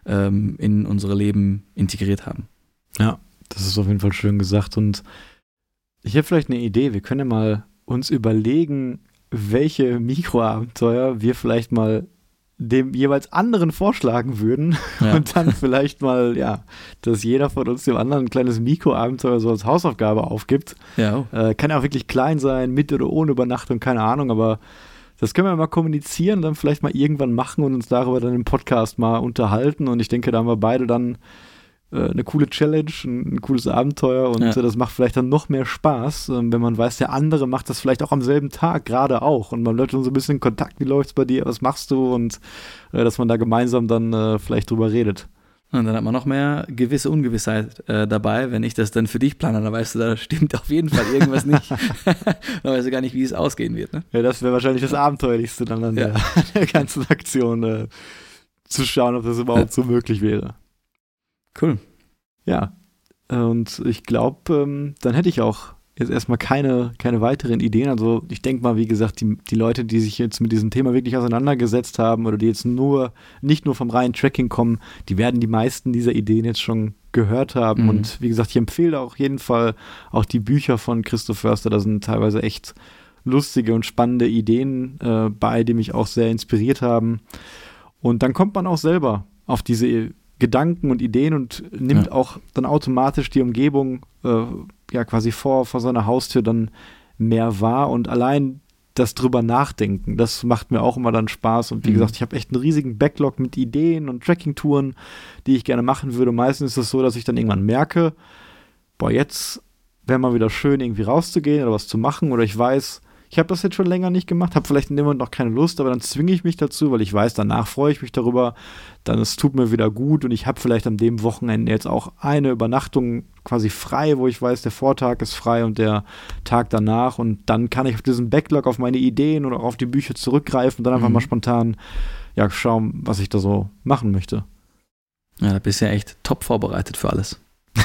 in unsere Leben integriert haben. Ja, das ist auf jeden Fall schön gesagt und ich habe vielleicht eine Idee, wir können ja mal uns überlegen, welche Mikroabenteuer wir vielleicht mal dem jeweils anderen vorschlagen würden und dann vielleicht mal, dass jeder von uns dem anderen ein kleines Mikroabenteuer so als Hausaufgabe aufgibt. Ja. Kann ja auch wirklich klein sein, mit oder ohne Übernachtung, keine Ahnung, aber das können wir mal kommunizieren, dann vielleicht mal irgendwann machen und uns darüber dann im Podcast mal unterhalten und ich denke, da haben wir beide dann eine coole Challenge, ein cooles Abenteuer und das macht vielleicht dann noch mehr Spaß, wenn man weiß, der andere macht das vielleicht auch am selben Tag gerade auch und man bleibt dann so ein bisschen in Kontakt, wie läuft's bei dir, was machst du und dass man da gemeinsam dann vielleicht drüber redet. Und dann hat man noch mehr gewisse Ungewissheit dabei, wenn ich das dann für dich plane, dann weißt du, da stimmt auf jeden Fall irgendwas nicht. Dann weißt du gar nicht, wie es ausgehen wird. Ne? Ja, das wäre wahrscheinlich das Abenteuerlichste dann an der ganzen Aktion, zu schauen, ob das überhaupt so möglich wäre. Cool. Ja, und ich glaube, dann hätte ich auch jetzt erstmal keine weiteren Ideen. Also ich denke mal, wie gesagt, die Leute, die sich jetzt mit diesem Thema wirklich auseinandergesetzt haben oder die jetzt nicht nur vom reinen Tracking kommen, die werden die meisten dieser Ideen jetzt schon gehört haben. Und wie gesagt, ich empfehle auch auf jeden Fall auch die Bücher von Christoph Förster. Da sind teilweise echt lustige und spannende Ideen bei, die mich auch sehr inspiriert haben. Und dann kommt man auch selber auf diese Gedanken und Ideen und nimmt auch dann automatisch die Umgebung quasi vor seiner Haustür dann mehr wahr und allein das drüber nachdenken, das macht mir auch immer dann Spaß und wie gesagt, ich habe echt einen riesigen Backlog mit Ideen und Tracking-Touren, die ich gerne machen würde. Meistens ist es so, dass ich dann irgendwann merke, jetzt wäre mal wieder schön irgendwie rauszugehen oder was zu machen oder ich weiß, ich habe das jetzt schon länger nicht gemacht, habe vielleicht in dem Moment noch keine Lust, aber dann zwinge ich mich dazu, weil ich weiß, danach freue ich mich darüber, dann es tut mir wieder gut und ich habe vielleicht an dem Wochenende jetzt auch eine Übernachtung quasi frei, wo ich weiß, der Vortag ist frei und der Tag danach und dann kann ich auf diesen Backlog, auf meine Ideen oder auf die Bücher zurückgreifen und dann einfach mal spontan schauen, was ich da so machen möchte. Ja, da bist du ja echt top vorbereitet für alles.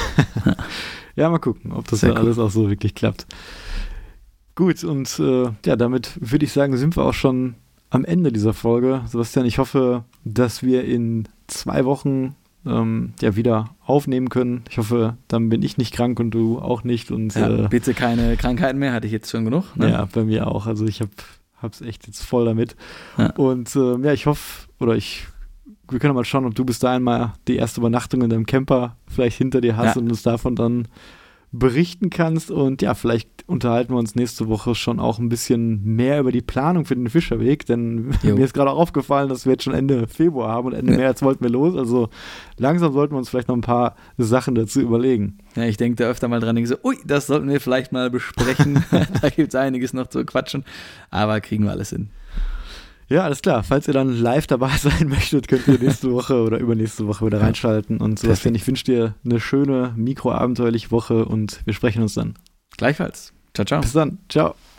Ja, mal gucken, ob das dann alles auch so wirklich klappt. Gut, und damit würde ich sagen, sind wir auch schon am Ende dieser Folge. Sebastian, ich hoffe, dass wir in 2 Wochen wieder aufnehmen können. Ich hoffe, dann bin ich nicht krank und du auch nicht. Und, bitte keine Krankheiten mehr, hatte ich jetzt schon genug. Ne? Ja, bei mir auch. Also ich hab's echt jetzt voll damit. Ja. Und ich hoffe, wir können mal schauen, ob du bis dahin mal die erste Übernachtung in deinem Camper vielleicht hinter dir hast und uns davon dann berichten kannst und vielleicht unterhalten wir uns nächste Woche schon auch ein bisschen mehr über die Planung für den Fischerweg, denn mir ist gerade auch aufgefallen, dass wir jetzt schon Ende Februar haben und Ende März wollten wir los, also langsam sollten wir uns vielleicht noch ein paar Sachen dazu überlegen. Ja, ich denke da öfter mal dran, denke so, das sollten wir vielleicht mal besprechen, da gibt es einiges noch zu quatschen, aber kriegen wir alles hin. Ja, alles klar. Falls ihr dann live dabei sein möchtet, könnt ihr nächste Woche oder übernächste Woche wieder reinschalten. Und Sebastian, ich wünsche dir eine schöne, mikroabenteuerliche Woche und wir sprechen uns dann. Gleichfalls. Ciao, ciao. Bis dann. Ciao.